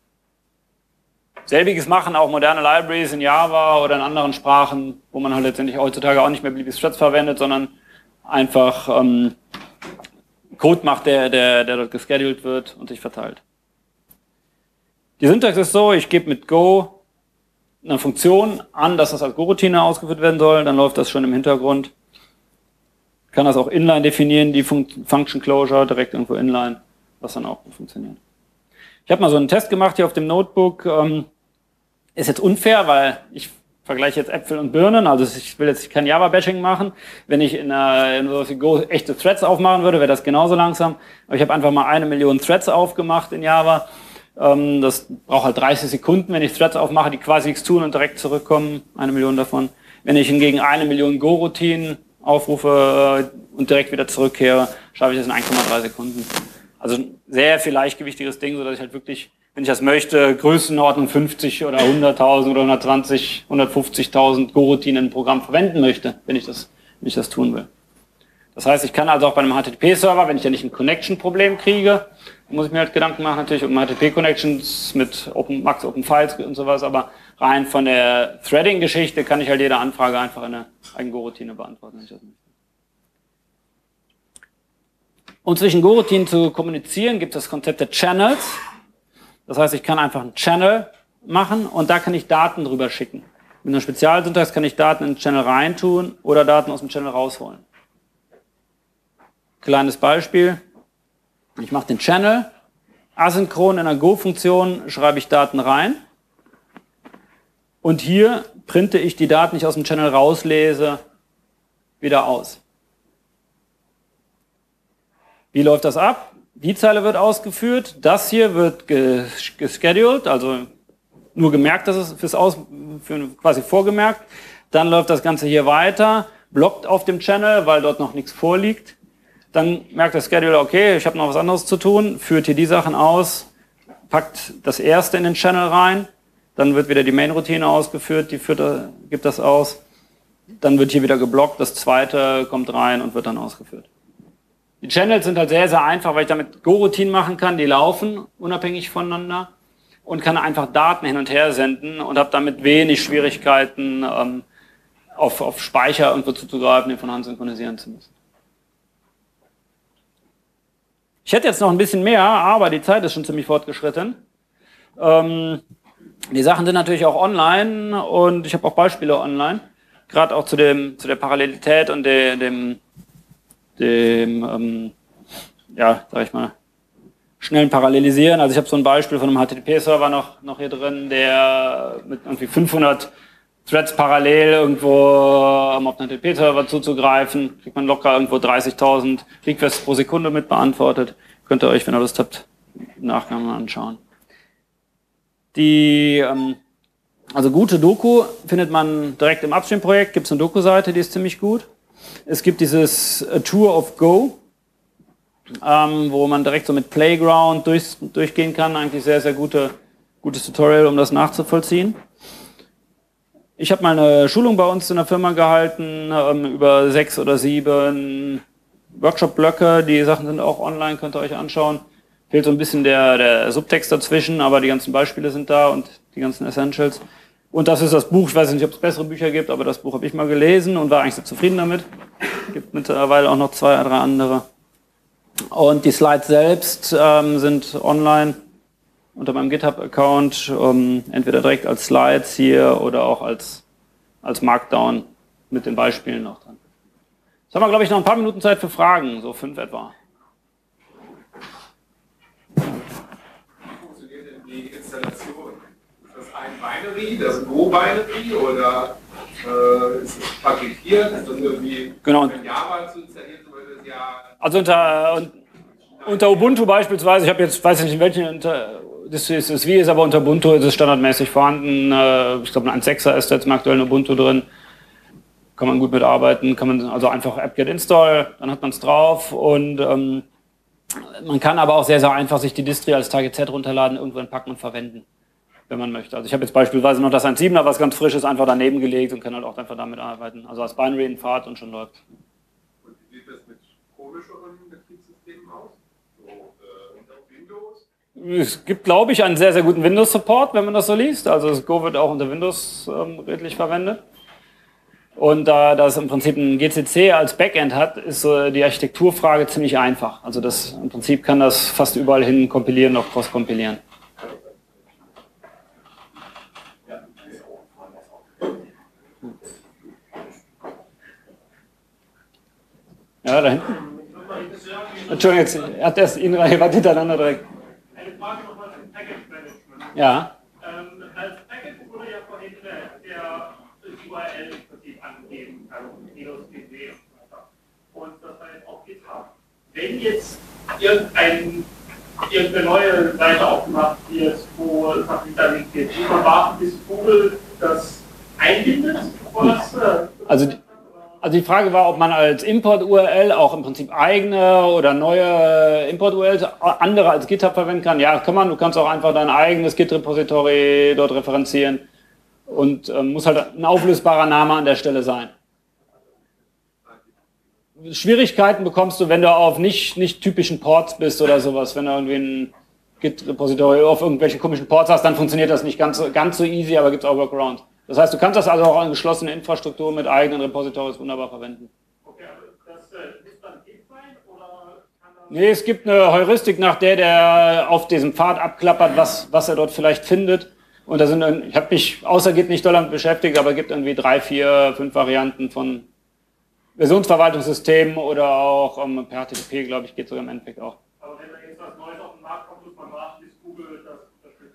Speaker 1: Selbiges machen auch moderne Libraries in Java oder in anderen Sprachen, wo man halt letztendlich heutzutage auch nicht mehr beliebige Threads verwendet, sondern einfach ähm, Code macht, der, der, der dort gescheduled wird und sich verteilt. Die Syntax ist so, ich gebe mit Go eine Funktion an, dass das als Go-Routine ausgeführt werden soll, dann läuft das schon im Hintergrund. Ich kann das auch inline definieren, die Function Closure, direkt irgendwo inline, was dann auch gut funktioniert. Ich habe mal so einen Test gemacht hier auf dem Notebook, ähm, ist jetzt unfair, weil ich vergleiche jetzt Äpfel und Birnen, also ich will jetzt kein Java-Bashing machen. Wenn ich in, einer, in so Go echte Threads aufmachen würde, wäre das genauso langsam. Aber ich habe einfach mal eine Million Threads aufgemacht in Java. Das braucht halt dreißig Sekunden, wenn ich Threads aufmache, die quasi nichts tun und direkt zurückkommen, eine Million davon. Wenn ich hingegen eine Million Go-Routinen aufrufe und direkt wieder zurückkehre, schaffe ich das in eins Komma drei Sekunden. Also ein sehr viel leichtgewichtiges Ding, sodass ich halt wirklich, wenn ich das möchte, Größenordnung fünfzig oder hunderttausend oder hundertzwanzig, hundertfünfzigtausend Go-Routinen im Programm verwenden möchte, wenn ich das, wenn ich das tun will. Das heißt, ich kann also auch bei einem H T T P-Server, wenn ich ja nicht ein Connection-Problem kriege, muss ich mir halt Gedanken machen, natürlich um H T T P-Connections mit Open, Max Open Files und sowas, aber rein von der Threading-Geschichte kann ich halt jede Anfrage einfach in eine eigene Go-Routine beantworten, wenn ich das möchte. Um zwischen Go-Routinen zu kommunizieren, gibt es das Konzept der Channels. Das heißt, ich kann einfach einen Channel machen und da kann ich Daten drüber schicken. Mit einer Spezialsyntax kann ich Daten in den Channel reintun oder Daten aus dem Channel rausholen. Kleines Beispiel. Ich mache den Channel. Asynchron in einer Go-Funktion schreibe ich Daten rein. Und hier printe ich die Daten, die ich aus dem Channel rauslese, wieder aus. Wie läuft das ab? Die Zeile wird ausgeführt. Das hier wird gescheduled, also nur gemerkt, dass es fürs Aus, für quasi vorgemerkt. Dann läuft das Ganze hier weiter, blockt auf dem Channel, weil dort noch nichts vorliegt. Dann merkt der Scheduler, okay, ich habe noch was anderes zu tun, führt hier die Sachen aus, packt das erste in den Channel rein, dann wird wieder die Main-Routine ausgeführt, die führt, gibt das aus, dann wird hier wieder geblockt, das zweite kommt rein und wird dann ausgeführt. Die Channels sind halt sehr, sehr einfach, weil ich damit Go-Routinen machen kann, die laufen unabhängig voneinander und kann einfach Daten hin und her senden und habe damit wenig Schwierigkeiten, ähm, auf, auf Speicher irgendwo zuzugreifen, den von Hand synchronisieren zu müssen. Ich hätte jetzt noch ein bisschen mehr, aber die Zeit ist schon ziemlich fortgeschritten. Ähm, die Sachen sind natürlich auch online und ich habe auch Beispiele online, gerade auch zu dem zu der Parallelität und de, dem dem ähm, ja, sag ich mal, schnellen Parallelisieren. Also ich habe so ein Beispiel von einem H T T P-Server noch noch hier drin, der mit irgendwie fünfhundert Threads parallel irgendwo um auf den H T T P-Server zuzugreifen, kriegt man locker irgendwo dreißigtausend Requests pro Sekunde mit beantwortet. Könnt ihr euch, wenn ihr Lust habt, im Nachgang mal anschauen. Die, ähm, also gute Doku findet man direkt im Upstream-Projekt, gibt es eine Doku-Seite, die ist ziemlich gut. Es gibt dieses A Tour of Go, ähm, wo man direkt so mit Playground durch, durchgehen kann. Eigentlich sehr, sehr gute, gutes Tutorial, um das nachzuvollziehen. Ich habe mal eine Schulung bei uns in der Firma gehalten, ähm, über sechs oder sieben Workshop-Blöcke. Die Sachen sind auch online, könnt ihr euch anschauen. Fehlt so ein bisschen der, der Subtext dazwischen, aber die ganzen Beispiele sind da und die ganzen Essentials. Und das ist das Buch, ich weiß nicht, ob es bessere Bücher gibt, aber das Buch habe ich mal gelesen und war eigentlich sehr zufrieden damit. Es gibt mittlerweile auch noch zwei, drei andere. Und die Slides selbst ähm, sind online unter meinem GitHub-Account, ähm, entweder direkt als Slides hier oder auch als, als Markdown mit den Beispielen noch dran. Jetzt haben wir, glaube ich, noch ein paar Minuten Zeit für Fragen, so fünf etwa.
Speaker 4: Wie funktioniert denn die Installation? Ist das ein Binary, das Go-Binary oder äh, ist es paketiert? Ist das irgendwie
Speaker 1: genau.
Speaker 4: in Java zu installieren? So ist es ja
Speaker 1: also unter, unter Ubuntu beispielsweise, ich habe jetzt, weiß ich nicht in welchen, unter, das ist, das wie ist, aber unter Ubuntu ist es standardmäßig vorhanden. Ich glaube, ein eins Punkt sechser ist jetzt im aktuellen Ubuntu drin. Kann man gut mitarbeiten, kann man also einfach apt-get install, dann hat man es drauf und ähm, man kann aber auch sehr, sehr einfach sich die Distri als Target Z runterladen, irgendwann packen und verwenden, wenn man möchte. Also ich habe jetzt beispielsweise noch das eins Punkt siebener, was ganz frisch ist, einfach daneben gelegt und kann halt auch einfach damit arbeiten. Also als Binary in Fahrt und schon läuft.
Speaker 4: Und wie sieht das mit komischeren Betriebssystemen aus? So äh, unter Windows?
Speaker 1: Es gibt, glaube ich, einen sehr, sehr guten Windows-Support, wenn man das so liest. Also das Go wird auch unter Windows ähm, redlich verwendet. Und da das im Prinzip ein G C C als Backend hat, ist so die Architekturfrage ziemlich einfach. Also das im Prinzip kann das fast überall hin kompilieren, auch cross-kompilieren. Ja, da hinten. Entschuldigung, jetzt hat er es Ihnen was hintereinander direkt.
Speaker 5: Eine Frage nochmal zum Package Management.
Speaker 1: Ja.
Speaker 5: Ähm, als Package wurde ja vorhin der U R L im Prinzip angegeben, also Linux, P C und so weiter. Und das war jetzt auch GitHub. Wenn jetzt irgendein, irgendeine neue Seite aufgemacht wird, wo Sachen hinterlegt wird, muss man warten, bis Google das einbindet? Das, äh,
Speaker 1: also, die, also die Frage war, ob man als Import-U R L auch im Prinzip eigene oder neue Import-U R Ls, andere als GitHub verwenden kann. Ja, kann man. Du kannst auch einfach dein eigenes Git-Repository dort referenzieren. Und ähm, muss halt ein auflösbarer Name an der Stelle sein. Schwierigkeiten bekommst du, wenn du auf nicht, nicht typischen Ports bist oder sowas. Wenn du irgendwie ein Git-Repository auf irgendwelchen komischen Ports hast, dann funktioniert das nicht ganz so, ganz so easy, aber gibt es auch Workarounds. Das heißt, du kannst das also auch in geschlossene Infrastruktur mit eigenen Repositories wunderbar verwenden.
Speaker 5: Okay, aber das äh, muss dann Git sein oder kann das...
Speaker 1: Nee, es gibt eine Heuristik, nach der der auf diesem Pfad abklappert, was, was er dort vielleicht findet. Und da sind, ich habe mich außer Git nicht doll damit beschäftigt, aber es gibt irgendwie drei, vier, fünf Varianten von Versionsverwaltungssystemen oder auch um, per H T T P, glaube ich, geht sogar im Endeffekt auch.
Speaker 5: Aber wenn da jetzt was Neues auf den Markt kommt, muss man warten, bis Google das unterstützt.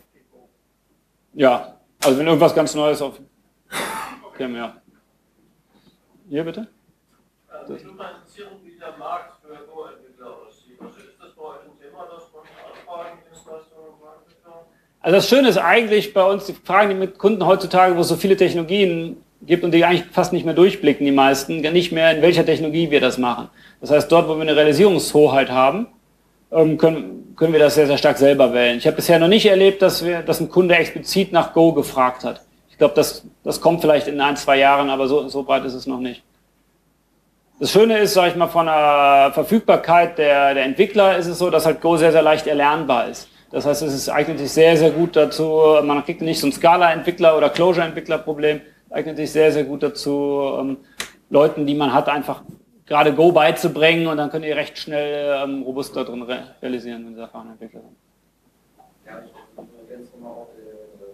Speaker 1: Ja, also wenn irgendwas ganz Neues auf... Okay, ja. Hier bitte?
Speaker 6: Also mich würde mal interessieren, wie der Markt für Go-Entwickler aussieht. Also ist das bei euch ein Thema, dass man Anfragen, Dienstleistungen und Entwickler?
Speaker 1: Also das Schöne ist eigentlich bei uns, die Fragen, die mit Kunden heutzutage, wo es so viele Technologien gibt und die eigentlich fast nicht mehr durchblicken, die meisten, nicht mehr in welcher Technologie wir das machen. Das heißt, dort, wo wir eine Realisierungshoheit haben, können, können wir das sehr, sehr stark selber wählen. Ich habe bisher noch nicht erlebt, dass, wir, dass ein Kunde explizit nach Go gefragt hat. Ich glaube, das, das kommt vielleicht in ein, zwei Jahren, aber so, so breit ist es noch nicht. Das Schöne ist, sage ich mal, von der Verfügbarkeit der, der Entwickler ist es so, dass halt Go sehr, sehr leicht erlernbar ist. Das heißt, es ist, eignet sich sehr, sehr gut dazu, man kriegt nicht so ein Scala-Entwickler- oder Clojure-Entwickler-Problem, eignet sich sehr, sehr gut dazu, ähm, Leuten, die man hat, einfach gerade Go beizubringen und dann könnt ihr recht schnell ähm, robust da drin re realisieren, wenn sie erfahrene Entwickler sind.
Speaker 2: Ja, ich ergänze nochmal auch die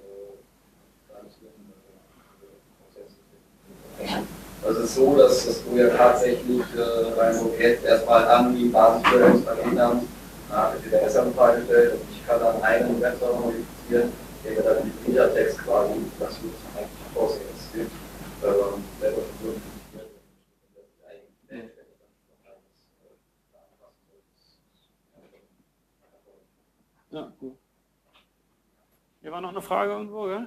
Speaker 2: Prozesse. Also es ist so, dass das Go ja tatsächlich äh, beim Objekt erstmal an die Basisverwaltungspaket haben, mit der S M freigestellt und ich kann dann einen Webserver modifizieren, der mir dann den Metatext quasi, das muss eigentlich aussehen. Es gibt ähm, selber schon
Speaker 1: Ja, gut. Hier war noch eine Frage irgendwo, gell?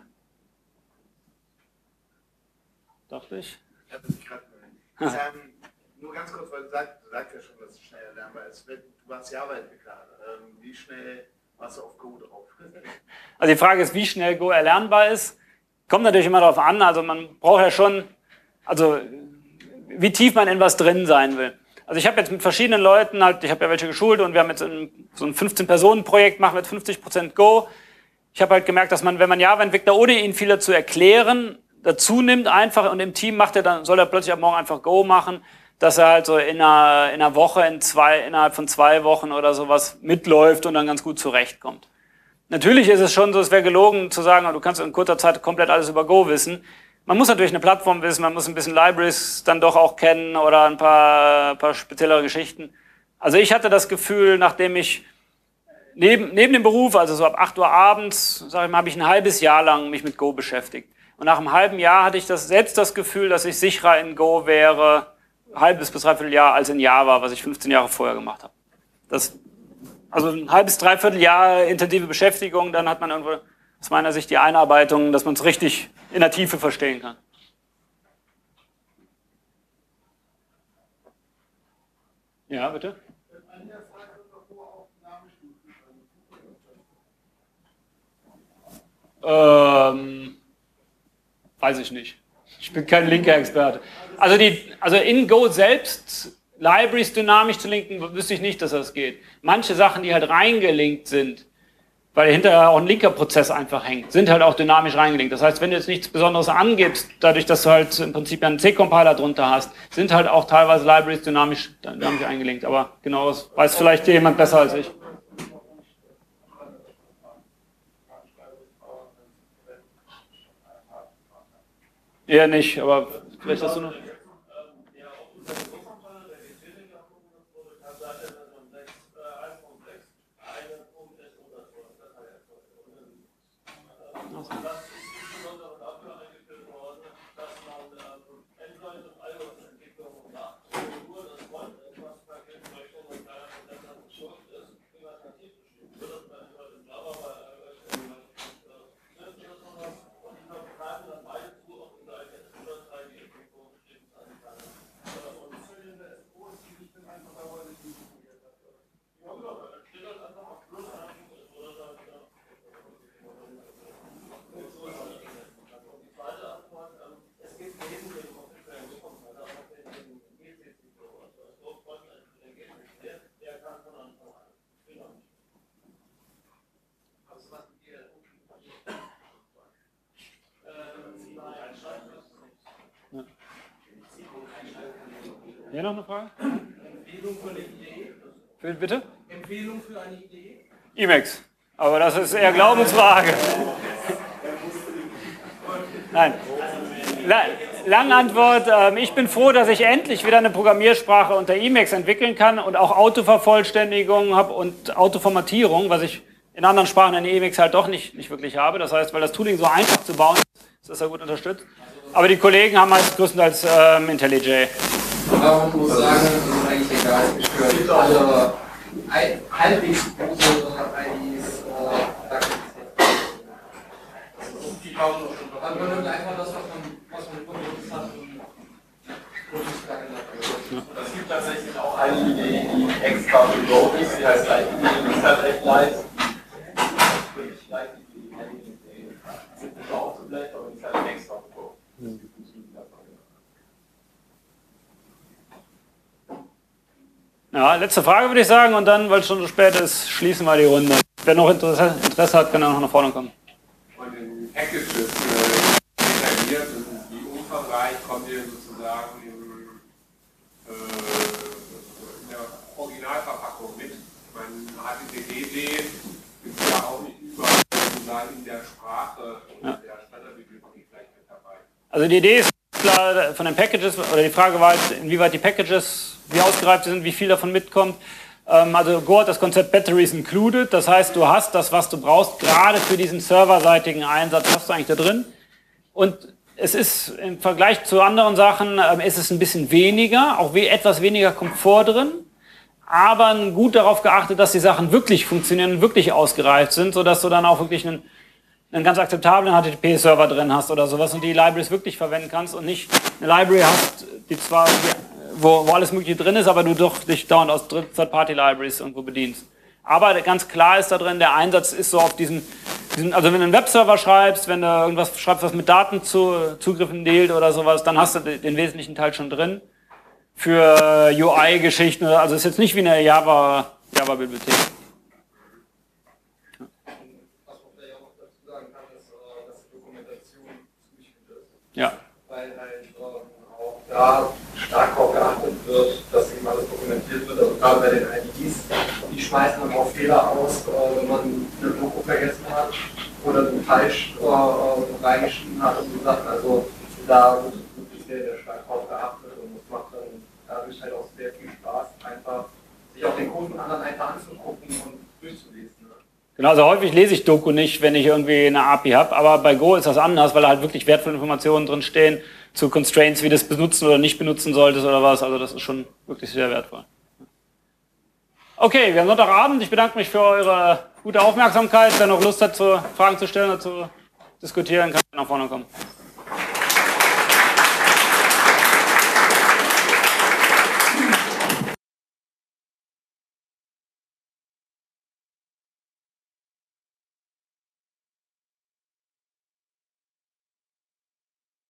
Speaker 1: Dachte ich.
Speaker 7: Ich hatte mich gerade ähm, nur ganz kurz, weil du sagst, du sagst ja schon, dass es schnell erlernbar ist. Du warst Java-Entwickler. Ähm, wie schnell warst du auf Go drauf?
Speaker 1: Also die Frage ist, wie schnell Go erlernbar ist. Kommt natürlich immer darauf an. Also man braucht ja schon, also wie tief man in was drin sein will. Also ich habe jetzt mit verschiedenen Leuten, halt, ich habe ja welche geschult und wir haben jetzt ein, so ein fünfzehn Personen Projekt, machen mit fünfzig Prozent Go. Ich habe halt gemerkt, dass man, wenn man Java-Entwickler, ohne ihnen viel zu erklären, dazu nimmt einfach und im Team macht er dann, soll er plötzlich ab morgen einfach Go machen, dass er halt so in einer, in einer Woche, in zwei, innerhalb von zwei Wochen oder sowas mitläuft und dann ganz gut zurechtkommt. Natürlich ist es schon so, es wäre gelogen zu sagen, du kannst in kurzer Zeit komplett alles über Go wissen. Man muss natürlich eine Plattform wissen, man muss ein bisschen Libraries dann doch auch kennen oder ein paar, paar speziellere Geschichten. Also ich hatte das Gefühl, nachdem ich neben, neben dem Beruf, also so ab acht Uhr abends, sag ich mal, habe ich ein halbes Jahr lang mich mit Go beschäftigt. Und nach einem halben Jahr hatte ich das, selbst das Gefühl, dass ich sicherer in Go wäre, halbes bis dreiviertel Jahr, als in Java, was ich fünfzehn Jahre vorher gemacht habe. Das, also ein halbes, dreiviertel Jahr intensive Beschäftigung, dann hat man irgendwo aus meiner Sicht die Einarbeitung, dass man es richtig in der Tiefe verstehen kann. Ja, bitte? Ähm, weiß ich nicht. Ich bin kein Linker-Experte. Also, die, also in Go selbst Libraries dynamisch zu linken, wüsste ich nicht, dass das geht. Manche Sachen, die halt reingelinkt sind, weil hinterher auch ein Linker-Prozess einfach hängt, sind halt auch dynamisch reingelinkt. Das heißt, wenn du jetzt nichts Besonderes angibst, dadurch, dass du halt im Prinzip ja einen C-Compiler drunter hast, sind halt auch teilweise Libraries dynamisch, dynamisch eingelinkt. Aber genau, das weiß vielleicht jemand besser als ich. Eher nicht, aber vielleicht hast du noch... Hier noch eine Frage?
Speaker 6: Empfehlung für eine Idee?
Speaker 1: Für, bitte?
Speaker 6: Empfehlung für eine Idee?
Speaker 1: Emacs. Aber das ist eher Glaubensfrage. Nein. La lange Antwort. Ähm, ich bin froh, dass ich endlich wieder eine Programmiersprache unter Emacs entwickeln kann und auch Autovervollständigung habe und Autoformatierung, was ich in anderen Sprachen in Emacs halt doch nicht, nicht wirklich habe. Das heißt, weil das Tooling so einfach zu bauen ist, ist das ja gut unterstützt. Aber die Kollegen haben halt größtenteils ähm, IntelliJ.
Speaker 8: Aber man muss sagen, das ist eigentlich egal, ich höre alle halbwegs große I Ds, da kann ich man nimmt einfach das, was man, was man benutzt hat und nicht da gedacht.
Speaker 3: Es gibt tatsächlich auch eine Idee, die extra für Go ist, die heißt Light Idee, die ist halt recht leicht. Wirklich Light Idee, sind nicht auch zu leicht, aber die ist halt extra für Go.
Speaker 1: Ja, letzte Frage würde ich sagen und dann, weil es schon so spät ist, schließen wir die Runde. Wer noch Interesse, Interesse hat, kann dann noch nach vorne kommen.
Speaker 4: Von den Packages äh, detailliert und wie umfangreich kommt ihr sozusagen im, äh, in der Originalverpackung mit? Man H T T P gibt es ja auch nicht überall sozusagen in der Sprache und ja. Der Standardbibliothek vielleicht mit dabei.
Speaker 1: Also die Idee ist klar von den Packages, oder die Frage war halt, inwieweit die Packages, wie ausgereift sind, wie viel davon mitkommt. Ähm, also Go hat das Konzept Batteries Included, das heißt, du hast das, was du brauchst, gerade für diesen serverseitigen Einsatz hast du eigentlich da drin. Und es ist im Vergleich zu anderen Sachen, ähm, ist es ein bisschen weniger, auch we etwas weniger Komfort drin, aber gut darauf geachtet, dass die Sachen wirklich funktionieren und wirklich ausgereift sind, sodass du dann auch wirklich einen, einen ganz akzeptablen H T T P-Server drin hast oder sowas und die Libraries wirklich verwenden kannst und nicht eine Library hast, die zwar, wo, wo alles Mögliche drin ist, aber du doch dich dauernd aus Third-Party-Libraries irgendwo bedienst. Aber ganz klar ist da drin, der Einsatz ist so auf diesen, diesen also wenn du einen Webserver schreibst, wenn du irgendwas schreibst, was mit Datenzugriffen dealt oder sowas, dann hast du den wesentlichen Teil schon drin. Für U I-Geschichten, also ist jetzt nicht wie eine Java, Java-Bibliothek.
Speaker 8: Was man vielleicht auch noch dazu
Speaker 1: Ja.
Speaker 8: Weil halt ähm, auch da stark darauf geachtet wird, dass eben alles dokumentiert wird. Also gerade bei den I Ds, die schmeißen dann auch Fehler aus, äh, wenn man eine Doku vergessen hat oder den falsch äh, reingeschrieben hat und so Sachen. Also da wird wirklich sehr, sehr stark darauf geachtet und es macht dann dadurch halt auch sehr viel Spaß, einfach sich auch den Code von anderen einfach anzugucken und durchzulesen. Ne?
Speaker 1: Genau, also häufig lese ich Doku nicht, wenn ich irgendwie eine A P I habe, aber bei Go ist das anders, weil da halt wirklich wertvolle Informationen drin stehen zu Constraints, wie du das benutzen oder nicht benutzen solltest oder was. Also das ist schon wirklich sehr wertvoll. Okay, wir haben Sonntagabend. Ich bedanke mich für eure gute Aufmerksamkeit. Wer noch Lust hat, zu Fragen zu stellen oder zu diskutieren, kann nach vorne kommen.